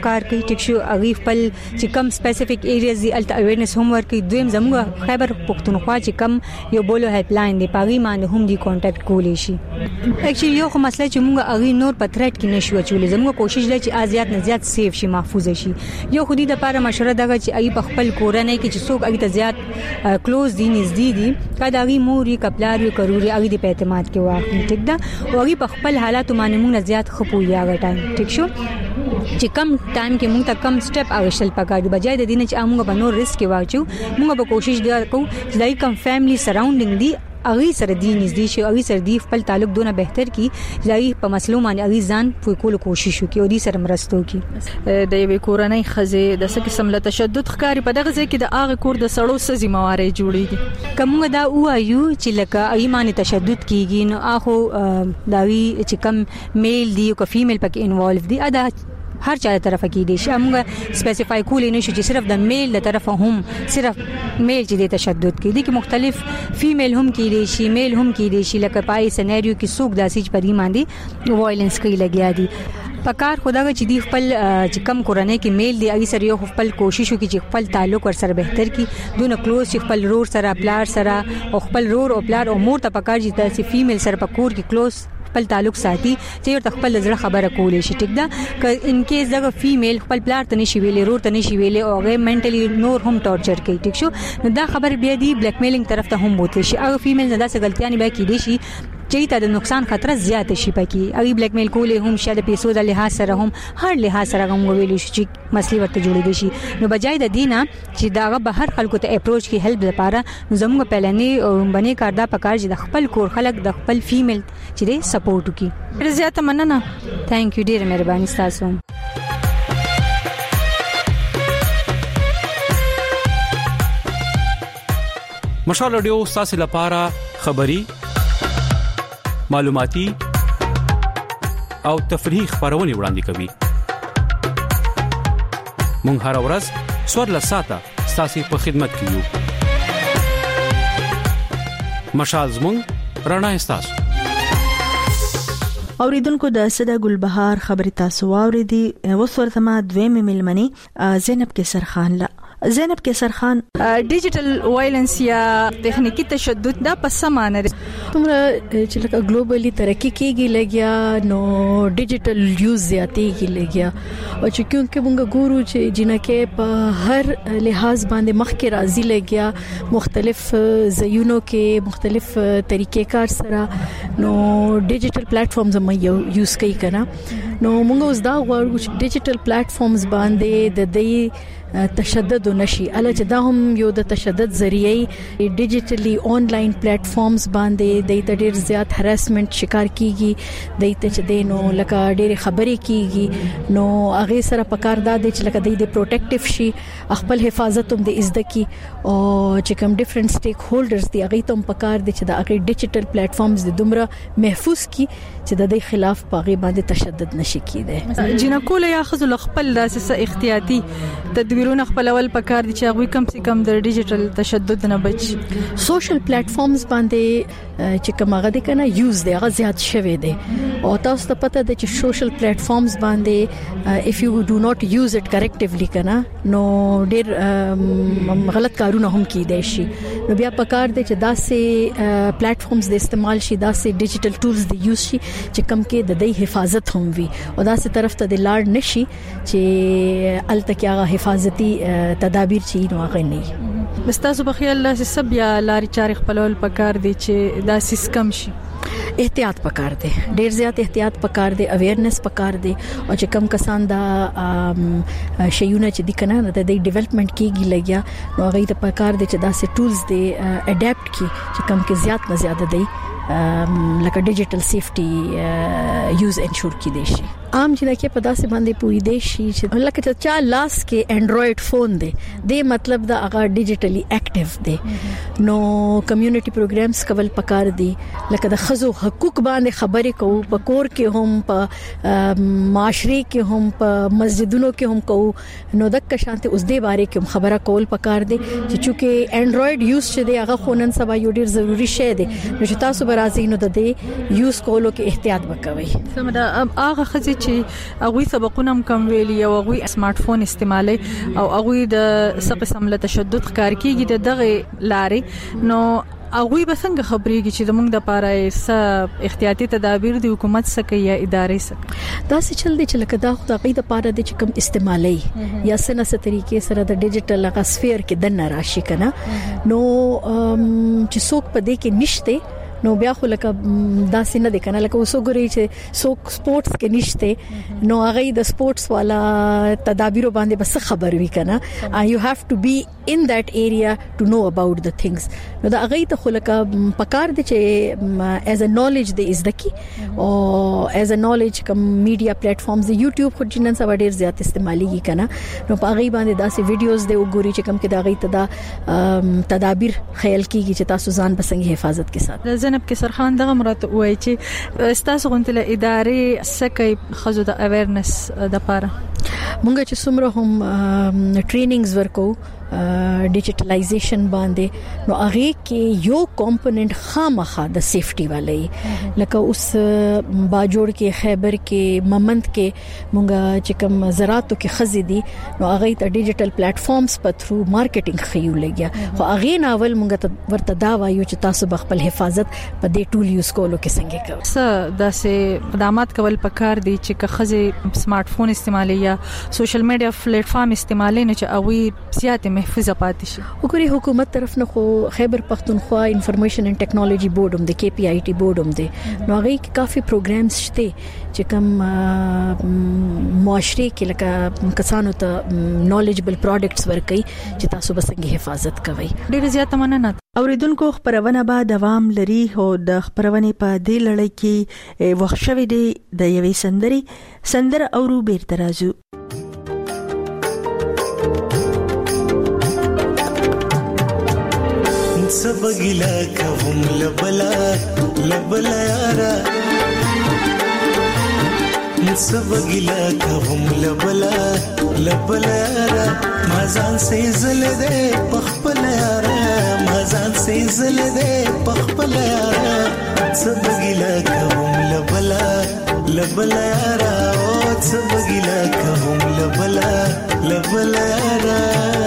کار کوي ټیک شو اغي خپل چې کم سپیسیفیک ایریاز دی الټ اویرنس هم ورکي دویم زموږ خیبر پختونخوا چې کم یو بولو هیلپ لاین دی پاغي باندې هم دی کانټیکټ کولی شي اکچولی یو خو مسله چې موږ اغي نور په تھریټ کې نشو چولې زموږ کوشش دی چې ازيات نه زیات سیف شي محفوظ شي یو خودي د لپاره مشوره دغه چې اغي په خپل کورنۍ کې چې څوک اغي ته زیات کلوز دي نږدې دي کله اغي موري کپلار وی کروري اغي د اعتماد کې واخلي ټیک ده او اغي په خپل حالات باندې موږ زیات خپو یا ټایم ټیک شو چې کم ټایم کې موږ ته کم سټپ اغشل پکار دی بجای د دین چې موږ په نور ریسک کې واچو موږ به کوشش وکړو چې دای کم فیملی سراوندینګ دی اغي سره دی نږدې شي اغي سره دی خپل تعلق دونه بهتر کی چې په مسلو باندې اغي ځان په کول کوشش وکړي او دې سره مرستو کی د یوې کورنۍ خزه د سکه سمله تشدد ښکاری په دغه ځای کې د اغه کور د سړو سزي موارد جوړیږي کومه دا وایو چې لکه ایمان تشدد کیږي نو اخو داوی چې کم میل دی او فیمیل پکې انوالو دي ادا هر چا طرفه کې دي چې موږ سپیسیفای کولې نشو چې صرف د میل له طرفه هم صرف میل چې د تشدد کې دي کې مختلف فیمیل هم کې دي شي میل هم کې دي شي لکه پای سيناریو کې څوک داسې پرې باندې وایلنس کوي لګیا دي پکار خدای چې دی خپل چې کم کورنۍ کې میل دی اغي سره یو خپل کوشش وکړي چې خپل تعلق ور سره بهتر کی دونه کلوز چې خپل رور سره پلار سره او خپل رور او پلار او مور ته پکار چې داسې فیمیل سره پکور کې کلوز خپل تعلق ساتي چې ورته خپل زړه خبره کولې شي ټیک ده ک ان کیس دغه فیمیل خپل پلار ته نشي ویلې رور ته نشي ویلې او هغه منټلی نور هم ټورچر کوي ټیک شو نو دا خبر بیا دی بلیک میلینګ طرف ته هم وته شي هغه فیمیل نه داسې غلطیاں به کې دي شي چې ته د نقصان خطر زیات شي پکې هغه بلیک میل کولې هم شاید پیسو د لحاظ سره هم هر لحاظ سره هم ویلې شي چې مسلې ورته جوړې دي شي نو بجای د دینه چې داغه بهر خلکو ته اپروچ کی هیلپ لپاره زموږ پلانې او باندې کار دا پکار چې د خپل کور خلک د خپل فیمیل چې دې سپورټ وکي ډیر زیاته مننه ثانک یو ډیر مهرباني تاسو مشال رادیو تاسو لپاره خبري معلوماتي او تفریحي خبرونه وړاندې کوي مونږ هر ورځ سوړ لساته تاسو په خدمت کې یو مشال زموږ رڼا تاسو اوریدونکو د صدا ګلبهار خبري تاسو واوریدي وسورته ما دویم ملمني زینب کیسر خان لا زینب کیسر خان ډیجیټل وایلنس یا تخنیکی تشدد دا په سمانه تمره چې لکه ګلوبلی ترقی کیږي لګیا نو ډیجیټل یوز زیاتېږي لګیا او چې کیونکه موږ ګورو چې جنکه په هر لحاظ باندې مخ کې راضي لګیا مختلف زيونو کې مختلف طریقې کار سره نو ډیجیټل پلیټ فارمز هم یوز کوي کنه نو موږ اوس دا غواړو چې ډیجیټل پلیټ فارمز باندې د دې تشدد نشي اله چې دا هم یو د تشدد ذریعہ ډیجیټلی آنلاین پلیټ فارمز باندې د ډېر زیات هراسمنت شکار کیږي د ته چې دینو لکه ډېر خبرې کیږي نو هغه سره پکار دا دي چې لکه د پروټیکټیو شي خپل حفاظت هم د عزت کی او چې کوم ډیفرنٹ سټیک هولډرز دي هغه ته هم پکار دي چې د هغه ډیجیټل پلیټ فارمز د دومره محفوظ کی چې د دې خلاف پاغي باندې تشدد نشي کیده جنکو له یاخذ خپل داسې احتیاطي تدبیرونه خپلول پکار دي چې هغه کم سي کم د ډیجیټل تشدد نه بچ سوشل پلیټ فارمز باندې چې کوم هغه د کنه یوز دی هغه زیات شوی دی او تاسو ته پته ده چې سوشل پلیټ فارمز باندې if you do not use it correctively کنه نو ډېر غلط کارونه هم کیدای شي نو بیا پکار دی چې داسې پلیټ فارمز د استعمال شي داسې ډیجیټل ټولز د یوز شي چې کم کې د دې حفاظت هم وي او داسې طرف ته د لاړ نشي چې الته هغه حفاظتي تدابیر چي نو هغه نه مستاسو په خیال الله سب یا لاري چاري خپلول پکار دي چې دا سیسکم شي احتیاط پکار دي ډیر زیات احتیاط پکار دي اویرنس پکار دي او چې کم کسان دا شیونه چې د کنه د ډیولپمنٹ کیږي لګیا نو هغه ته پکار دي چې دا سه ټولز دي اډاپټ کی چې کم کې زیات نه زیاده دي لکه ډیجیټل سیفټي یوز انشور کی دي شي عام چې په داسې باندې پوي دي شي چې لکه چې چا لاس کې انډراید فون دی د مطلب دا هغه ډیجیټلی اکټیو دی نو کمیونټي پروګرامز کول پکار دي لکه د خزو حقوق باندې خبرې کوو په کور کې هم په معاشري کې هم په مسجدونو کې هم کوو نو دک شانته اوس دې باره کې خبره کول پکار دي چې چونکه انډراید یوز شه دی هغه خونن سبا یو ډیر ضروری شی دی نو چې تاسو راځي نو د دې یوز کولو کې احتیاط وکوي. سمدا هغه خزي چې هغه سبقونه کم ویلي او هغه سمارټ فون استعمالي او هغه د قسم له تشدد ښکار کیږي د دغه لارې نو هغه به څنګه خبرېږي چې زموږ د پاره احتیاطي تدابیر د حکومت سره یا ادارې سره دا څه چل دی چې لکه دا خدای د پاره د چکم استعمالي یا سنسه طریقې سره د ډیجیټل غسفیر کې د ناراشي کنه نو چې څوک په دې کې نشته نو بیا خو لکه داسې نه دی کنه لکه اوسو ګوري چې څوک سپورتس کې نشته نو هغه د سپورتس والا تدابیر باندې بس خبر وی کنه you have to be in that area to know about the things نو دا هغه ته خو لکه پکار دي چې as a knowledge دی از دکی او as a knowledge کوم میډیا پلیټ فارمز یوټیوب خو جنن سره ډیر زیات استعمالي کنه نو په هغه باندې داسې ویډیوز دی وګوري چې کوم کې دا هغه ته دا تدابیر خیال کیږي چې تاسو ځان بسنګ حفاظت کې ساتي. زنب کې سرخان دغه مراد وایي چې تاسو غونډه ادارې سکه خزو د اویرنس د پاره مونږ چې څومره هم ټرینینګز ورکو ډیجیټلایزیشن باندې نو هغه کې یو کمپوننت خامخا د سیفټي والی لکه اوس باجوړ کې خیبر کې ممند کې مونږه چې کوم زراعتو کې خزي دي نو هغه ته ډیجیټل پلیټ فارمز په تھرو مارکیټینګ خيو لګیا خو هغه ناول مونږ ورته دا وایو چې تاسو خپل حفاظت په دې ټول یوز کولو کې څنګه کوي څه داسې اقدامات کول پکار دي چې خزي سمارټ فون استعمالي یا سوشل میډیا پلیټ فارم استعمالي نه چې هغه زیات محفوظ پاتې شي. وګوري حکومت طرف نه خو خیبر پختونخوا انفارمیشن اینڈ ټیکنالوژي بورډ هم د KPIT بورډ هم دی نو هغه کې کافي پروګرامز شته چې کوم معاشري کې لکه کسانو ته نالجبل پروډکټس ورکړي چې تاسو بسنګ حفاظت کوي. ډیر زیات مننه. اوریدونکو خبرونه به دوام لري او د خبرونه په دې لړۍ کې وخت شوی دی د یوې سندره اورو بیرته راځو. سبګلا کوم لبلا یارا سبګلا کوم لبلا یارا مازان سي زل دې پخپل یارا مازان سي زل دې پخپل یارا سبګلا کوم لبلا یارا او سبګلا کوم لبلا یارا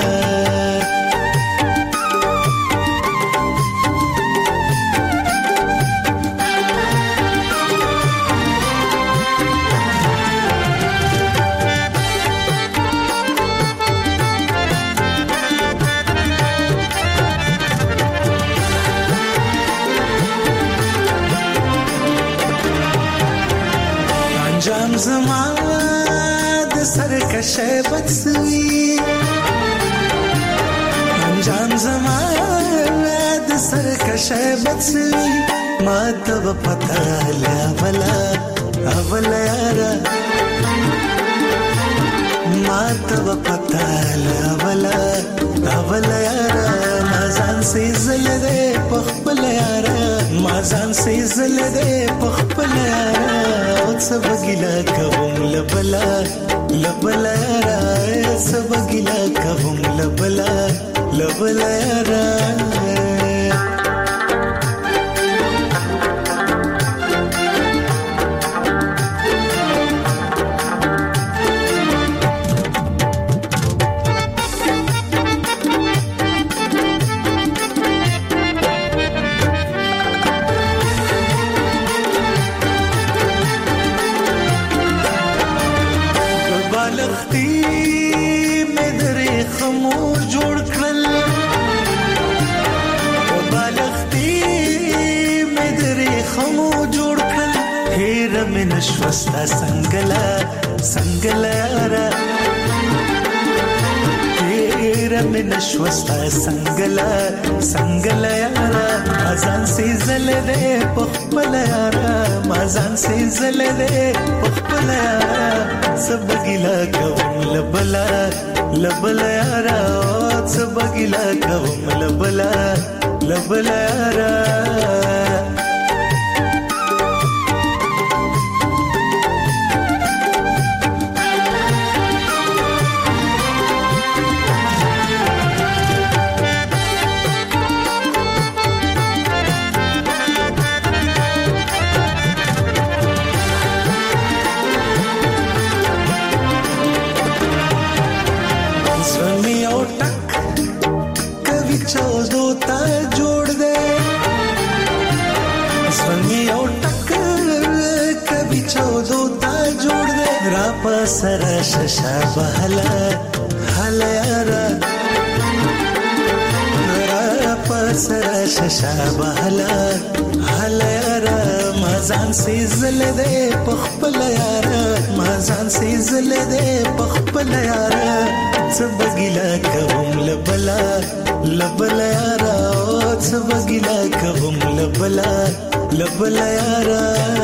زما د سر کشه بڅوي انجام زما د سر کشه بڅوي ما ته پتا لا اولا یارا ما ته پتا لا اولا یارا مازان سي زل دې پخپل یارا مازان سي زل دې پخپل یارا سبګلا کوم لبلا یارا سبګلا کوم لبلا یارا نشوستا سنگلا یارا تیرا میں نشوستا سنگلا یارا مازان سی زل دے پخپل یارا مازان سی زل دے پخپل یارا سبګلا کوم لبلا یارا سبګلا کوم لبلا یارا زړه یو ټکر کبي چودو تا جوړ دې را پسر ششا بهلا هلا یارا را پسر ششا بهلا هلا یارا مازان سي زل دې پخپل یارا مازان سي زل دې پخپل یارا سبګلا کوم لبلا لبلا یارا سبګلا کوم لبلا لبلا یارا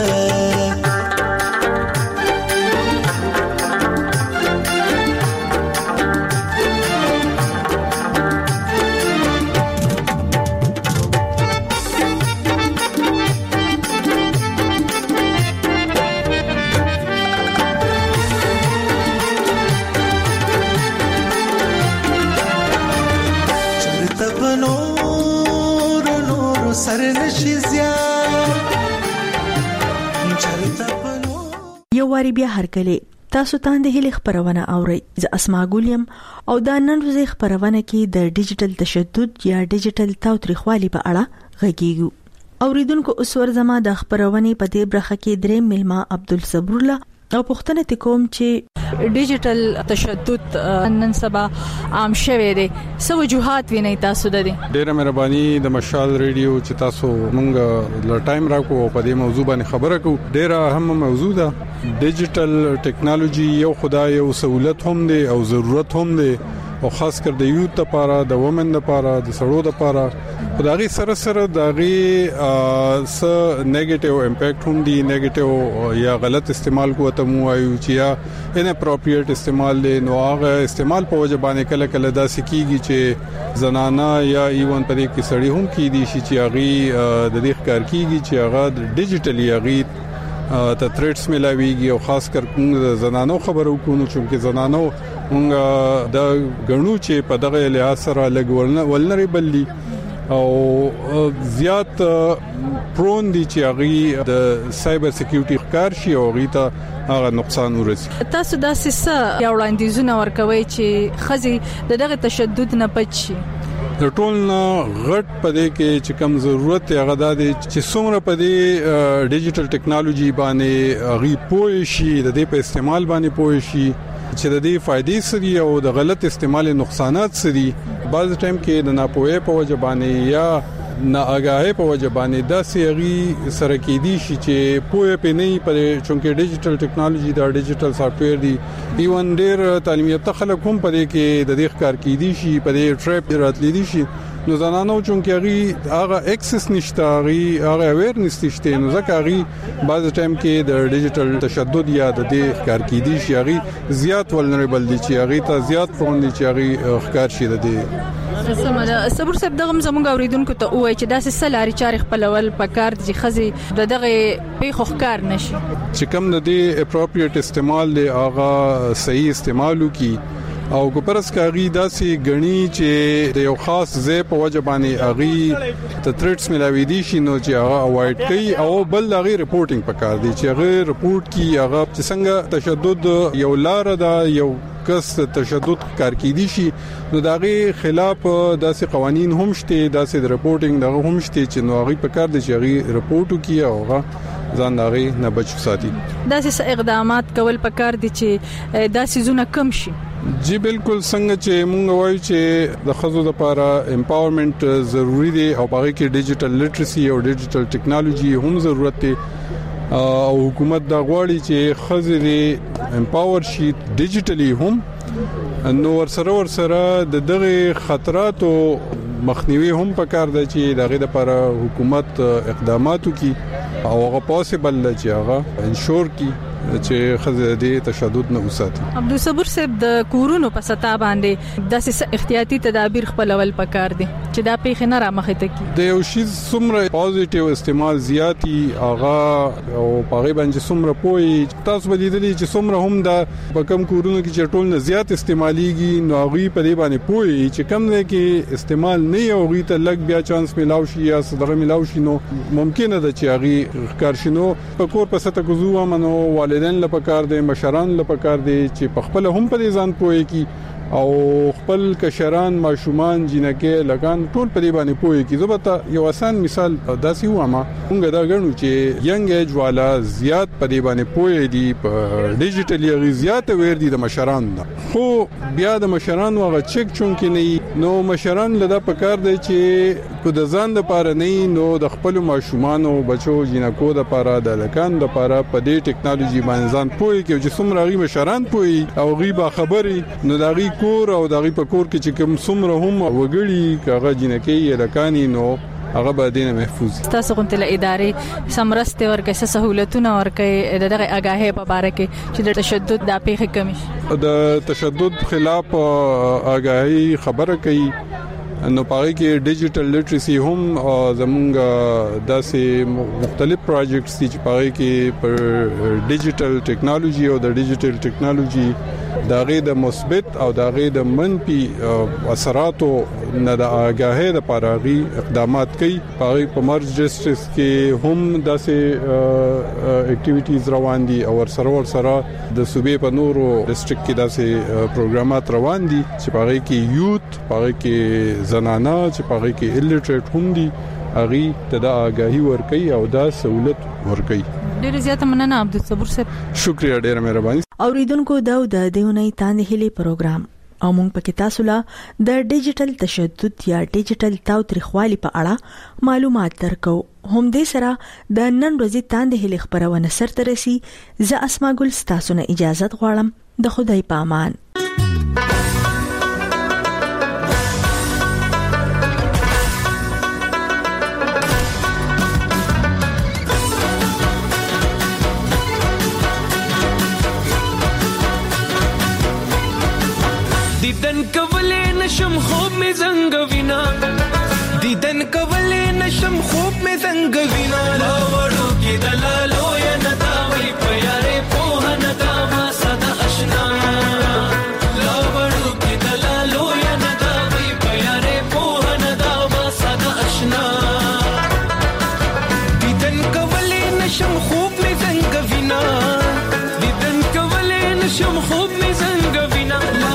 یو واری بیا هرکله تاسو ته د هلي خبرونه اورئ ز اسماء ګولیم او د نن ورځې خبرونه کې د ډیجیټل تشدد یا ډیجیټل تاوتریخوالي په اړه غږیږو اوریدونکو اوس ورزما د خبرونه په دې برخه کې درې ملما عبدالصبر الله او پښتنه تکوم چې ډیجیټل تشدد نن سبا عام شوه دي سو وجوهات ویني تاسو د دې ډیره مهرباني د مشال ریډیو چې تاسو مونږ ل ټایم راکو په دې موضوع باندې خبره کو ډیره اهم موضوع ده ډیجیټل ټیکنالوژي یو خدای یو سہولت هم دي او ضرورت هم دي او خاص کر د یوت لپاره د وومن لپاره د سړو لپاره خدای سره سره دغه س نیگیټیو امپیکټ هم دي نیگیټیو یا غلط استعمال کوته مو وایو چې یا ان اپروپریټ استعمال له نو هغه استعمال په وجه باندې کله کله دا سکیږي چې زنانه یا ایون په دې کې سړی هم کې دي چې هغه د دې ښکار کیږي چې هغه ډیجیټلی هغه ته تھریټس ملاويږي او خاص کر زنانو خبرو کوو چې زنانو موږ د غنو چې په دغه لحاظ سره ولنریبل دي او زیات پرون دي چې هغه د سایبر سکیورټي ښکار شي او هغه ته هغه نقصان ورسي تاسو دا سیسه یو وړاندیزونه ورکوي چې خزي دغه تشدد نه بچي د ټول غټ پدې کې چې کم ضرورت هغه د چې څومره پدې ډیجیټل ټیکنالوژي باندې هغه پوه شي د دې په استعمال باندې پوه شي چې د دې فائدې سړي او د غلط استعمال نقصانات سړي بعض ټایم کې د ناپوهه په وجه باندې یا ناآگاهه په وجه باندې د سیغي سره کې دي چې پوهه په نه پر چونکه ډیجیټل ټیکنالوژي دا ډیجیټل سافټویر دی ایون ډیر تعلیمي تخلق هم پدې کې د دې ښکار کې دي شي پدې ټریپ راتلې دي شي نو زنانو چونکه هغه اکسس نشته هغه اویرنس نشته نو ځکه هغه بعض ټایم کې د ډیجیټل تشدد یا د دې ښکار کې دي شي هغه زیات ولنریبل دي چې هغه ته زیات پرون دي چې هغه ښکار شي د دې سمه صبر صاحب دغه زموږ اوریدونکو ته وایي چې دا سلاري چارخ خپلول پکار دي خزي دغه په خوخکار نشي چې کم د دې اپروپریټ استعمال له هغه صحیح استعمالو کی او ګپرس کاغي داسې غني چې د یو خاص ځای په وجه باندې اغي ته تھریټس ملاوي دي شي نو چې هغه اوایډ کوي او بل هغه ریپورټینګ پکار دي چې هغه ریپورت کی هغه چې څنګه تشدد یو لار ده یو کس تشدد کار کې دي شي نو دغه خلاف داسې قوانين هم شته داسې ریپورټینګ دغه هم شته چې نو هغه پکار دي چې هغه ریپورټو کی هغه ځان دغه نه بچ ساتي داسې اقدامات کول پکار دي چې داسې زونه کم شي جی بالکل څنګه چې مونږ وایو چې د خزو لپاره امپاورمنت ضروری دی او هغه کې ډیجیټل لیټریسي او ډیجیټل ټیکنالوژي هم ضرورت دی او حکومت دا غواړي چې خزې امپاور شي ډیجیټلی هم نو ورسره د دغه خطراتو مخنیوي هم پکار دی چې دغه لپاره حکومت اقدامات وکړي او هغه پوسیبل چې هغه انشور کی چې خزه دې تشدد نه وساتي عبدالصبر صاحب د کورونو په ستا باندې د احتیاطي تدابیر خپلول پکار دي چې دا پیښه نه را مخې ته کی د یو شی څومره پوزټیو استعمال زیاتی اغا او پاره باندې څومره پوي تاسو بلیدلی چې څومره هم د کم کورونو کې چې ټول نه زیات استعماليږي نو هغه په دې باندې پوي چې کم نه کې استعمال نه یوږي ته لګ بیا چانس ملاو شي یا صدره ملاو شي نو ممکنه ده چې هغه ښکار شنو په کور په سته کوزو منو والدین لپاره دي مشران لپاره دي چې په خپل هم په ځان پوي کی او خپل کشران ماشومان جنکه لګان ټول په دې باندې پوي کی زبته یو آسان مثال داسې و ما موږ دا غنو چې ینګ ایج والا زیات په دې باندې پوي دي په ډیجیټل غزيات ور دي د مشران خو بیا د مشران وغه چک چون کې نه نو مشران لدا پکار دی چې کو د ځان د پاره نه نو د خپل ماشومان او بچو جنکو د پاره د لکان د پاره په دې ټیکنالوژي باندې ځان پوي کې چې څومره غي مشران پوي او غیبه خبري نو دا غي کور او دا غي په کور کې چې کوم څومره هم وګړي کاغه جنکې لکانی نو هغه به دینه محفوظ تاسو غونټه له ادارې سمرسته ورکه سہولتونه ورکه دغه آگاهی په اړه کې چې د تشدد د پیښې کمی د تشدد خلاف آگاهی خبره کوي نو پاره کې ډیجیټل لیټریسي هم زمونږ داسې مختلف پروجیکټس چې پاره کې پر ډیجیټل ټیکنالوژي او د ډیجیټل ټیکنالوژي دغه د مثبت او دغه د منفي اثراتو نه د آگاهی د پاراغي اقدامات کوي په مرج ډیسټریکټس کې هم داسې اکټیویټیز روان دي او سره د صوبې په نورو ډیسټریکټ کې داسې پروګرامات روان دي چې پاره کې یوت پاره کې زنانه چې پاره کې الټریټ هم دي اغي ته د آگاهی ورکي او د سہولت ورکي. ډېر زیات مننه عبدالصبور صاحب. شکریہ ډېر مهرباني. اوریدونکو دا د دیونی تاندې هلي پروګرام او مونږ پکې تاسو له د ډیجیټل تشدد یا ډیجیټل تاوتریخوالي په اړه معلومات درکو. هم دې سره د نن ورځې تاندې هلي خبرونه سره رسي. زه اسماء ګل تاسو نه اجازه غواړم. د خدای په امان. دیدن کولې نشم خوب می زنګ وینا دیدن کولې نشم خوب می زنګ وینا لا وړو کې دلالو یا نتا وی پیارې په نتا ما صدا آشنا لا وړو کې دلالو یا نتا وی پیارې په نتا ما صدا آشنا دیدن کولې نشم خوب می زنګ وینا دیدن کولې نشم خوب می زنګ وینا لا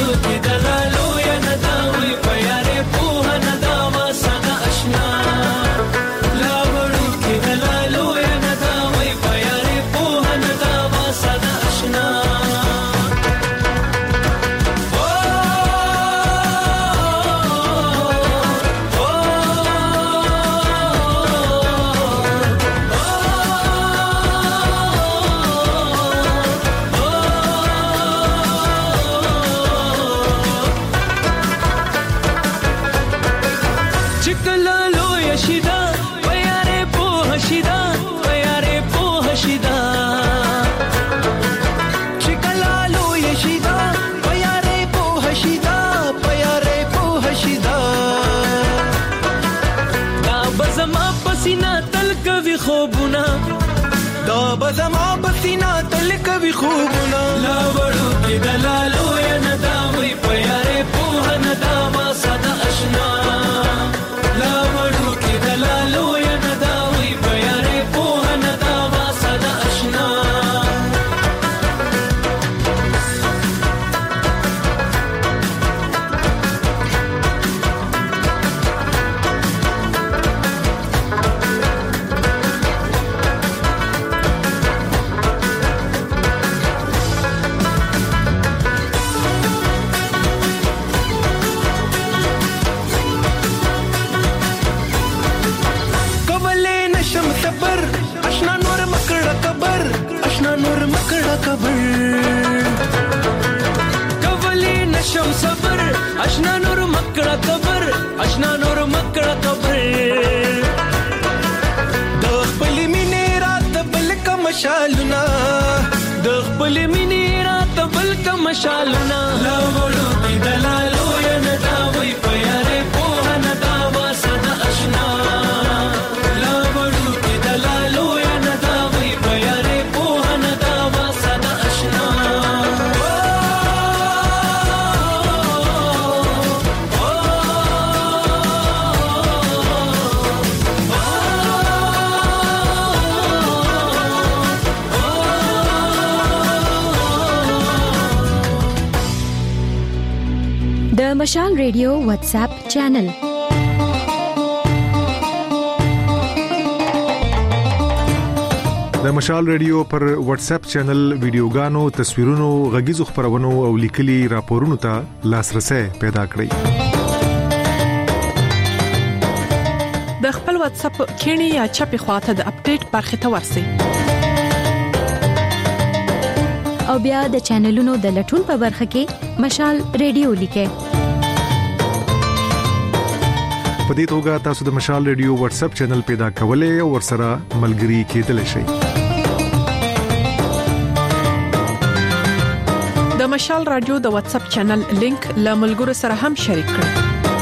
زما بسینا تل کوي خوبونه لا وړو کې دلالو یا نداوي پیاره په نداما صدا آشنا لا وړو کې دلالو یا نداوي پیاره په نداما صدا آشنا اشنا نور مکڑا قبر اشنا نور مکڑا قبر د خپل مینې رات بل کا مشالونه د خپل مینې رات بل کا مشالونه لا وړو کې دلالو یا نداوي پیاره په نداوا صدا آشنا لا وړو کې دلالو یا نداوي پیاره په نداوا صدا آشنا مشال ریډیو واتس اپ چینل. د مشال ریډیو پر واتس اپ چینل ویډیوګانو، تصویرونو، غږیزو خبرونو او لیکلي راپورونو ته لاسرسي پیدا کړئ. د خپل واتس اپ کینی یا چپی خواته د اپډیټ برخه ته ورسئ. او بیا د چینلونو د لټون په برخه کې مشال ریډیو لیکئ. په دې توګه تاسو د مشال ریډیو واتس اپ چینل پیدا کولای او ورسره ملګري کېدلی شئ. د مشال رادیو د واتس اپ چینل لینک له ملګرو سره هم شریک کړئ.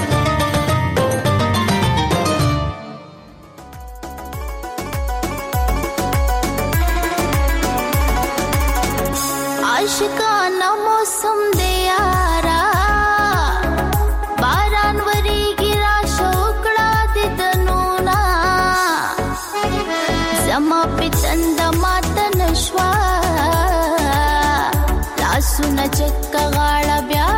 عاشقانه موسم دی یارا باران وریږي را شوکړه د دنونا زما پتند ماته نشوا لاسونه چک غاړه بیا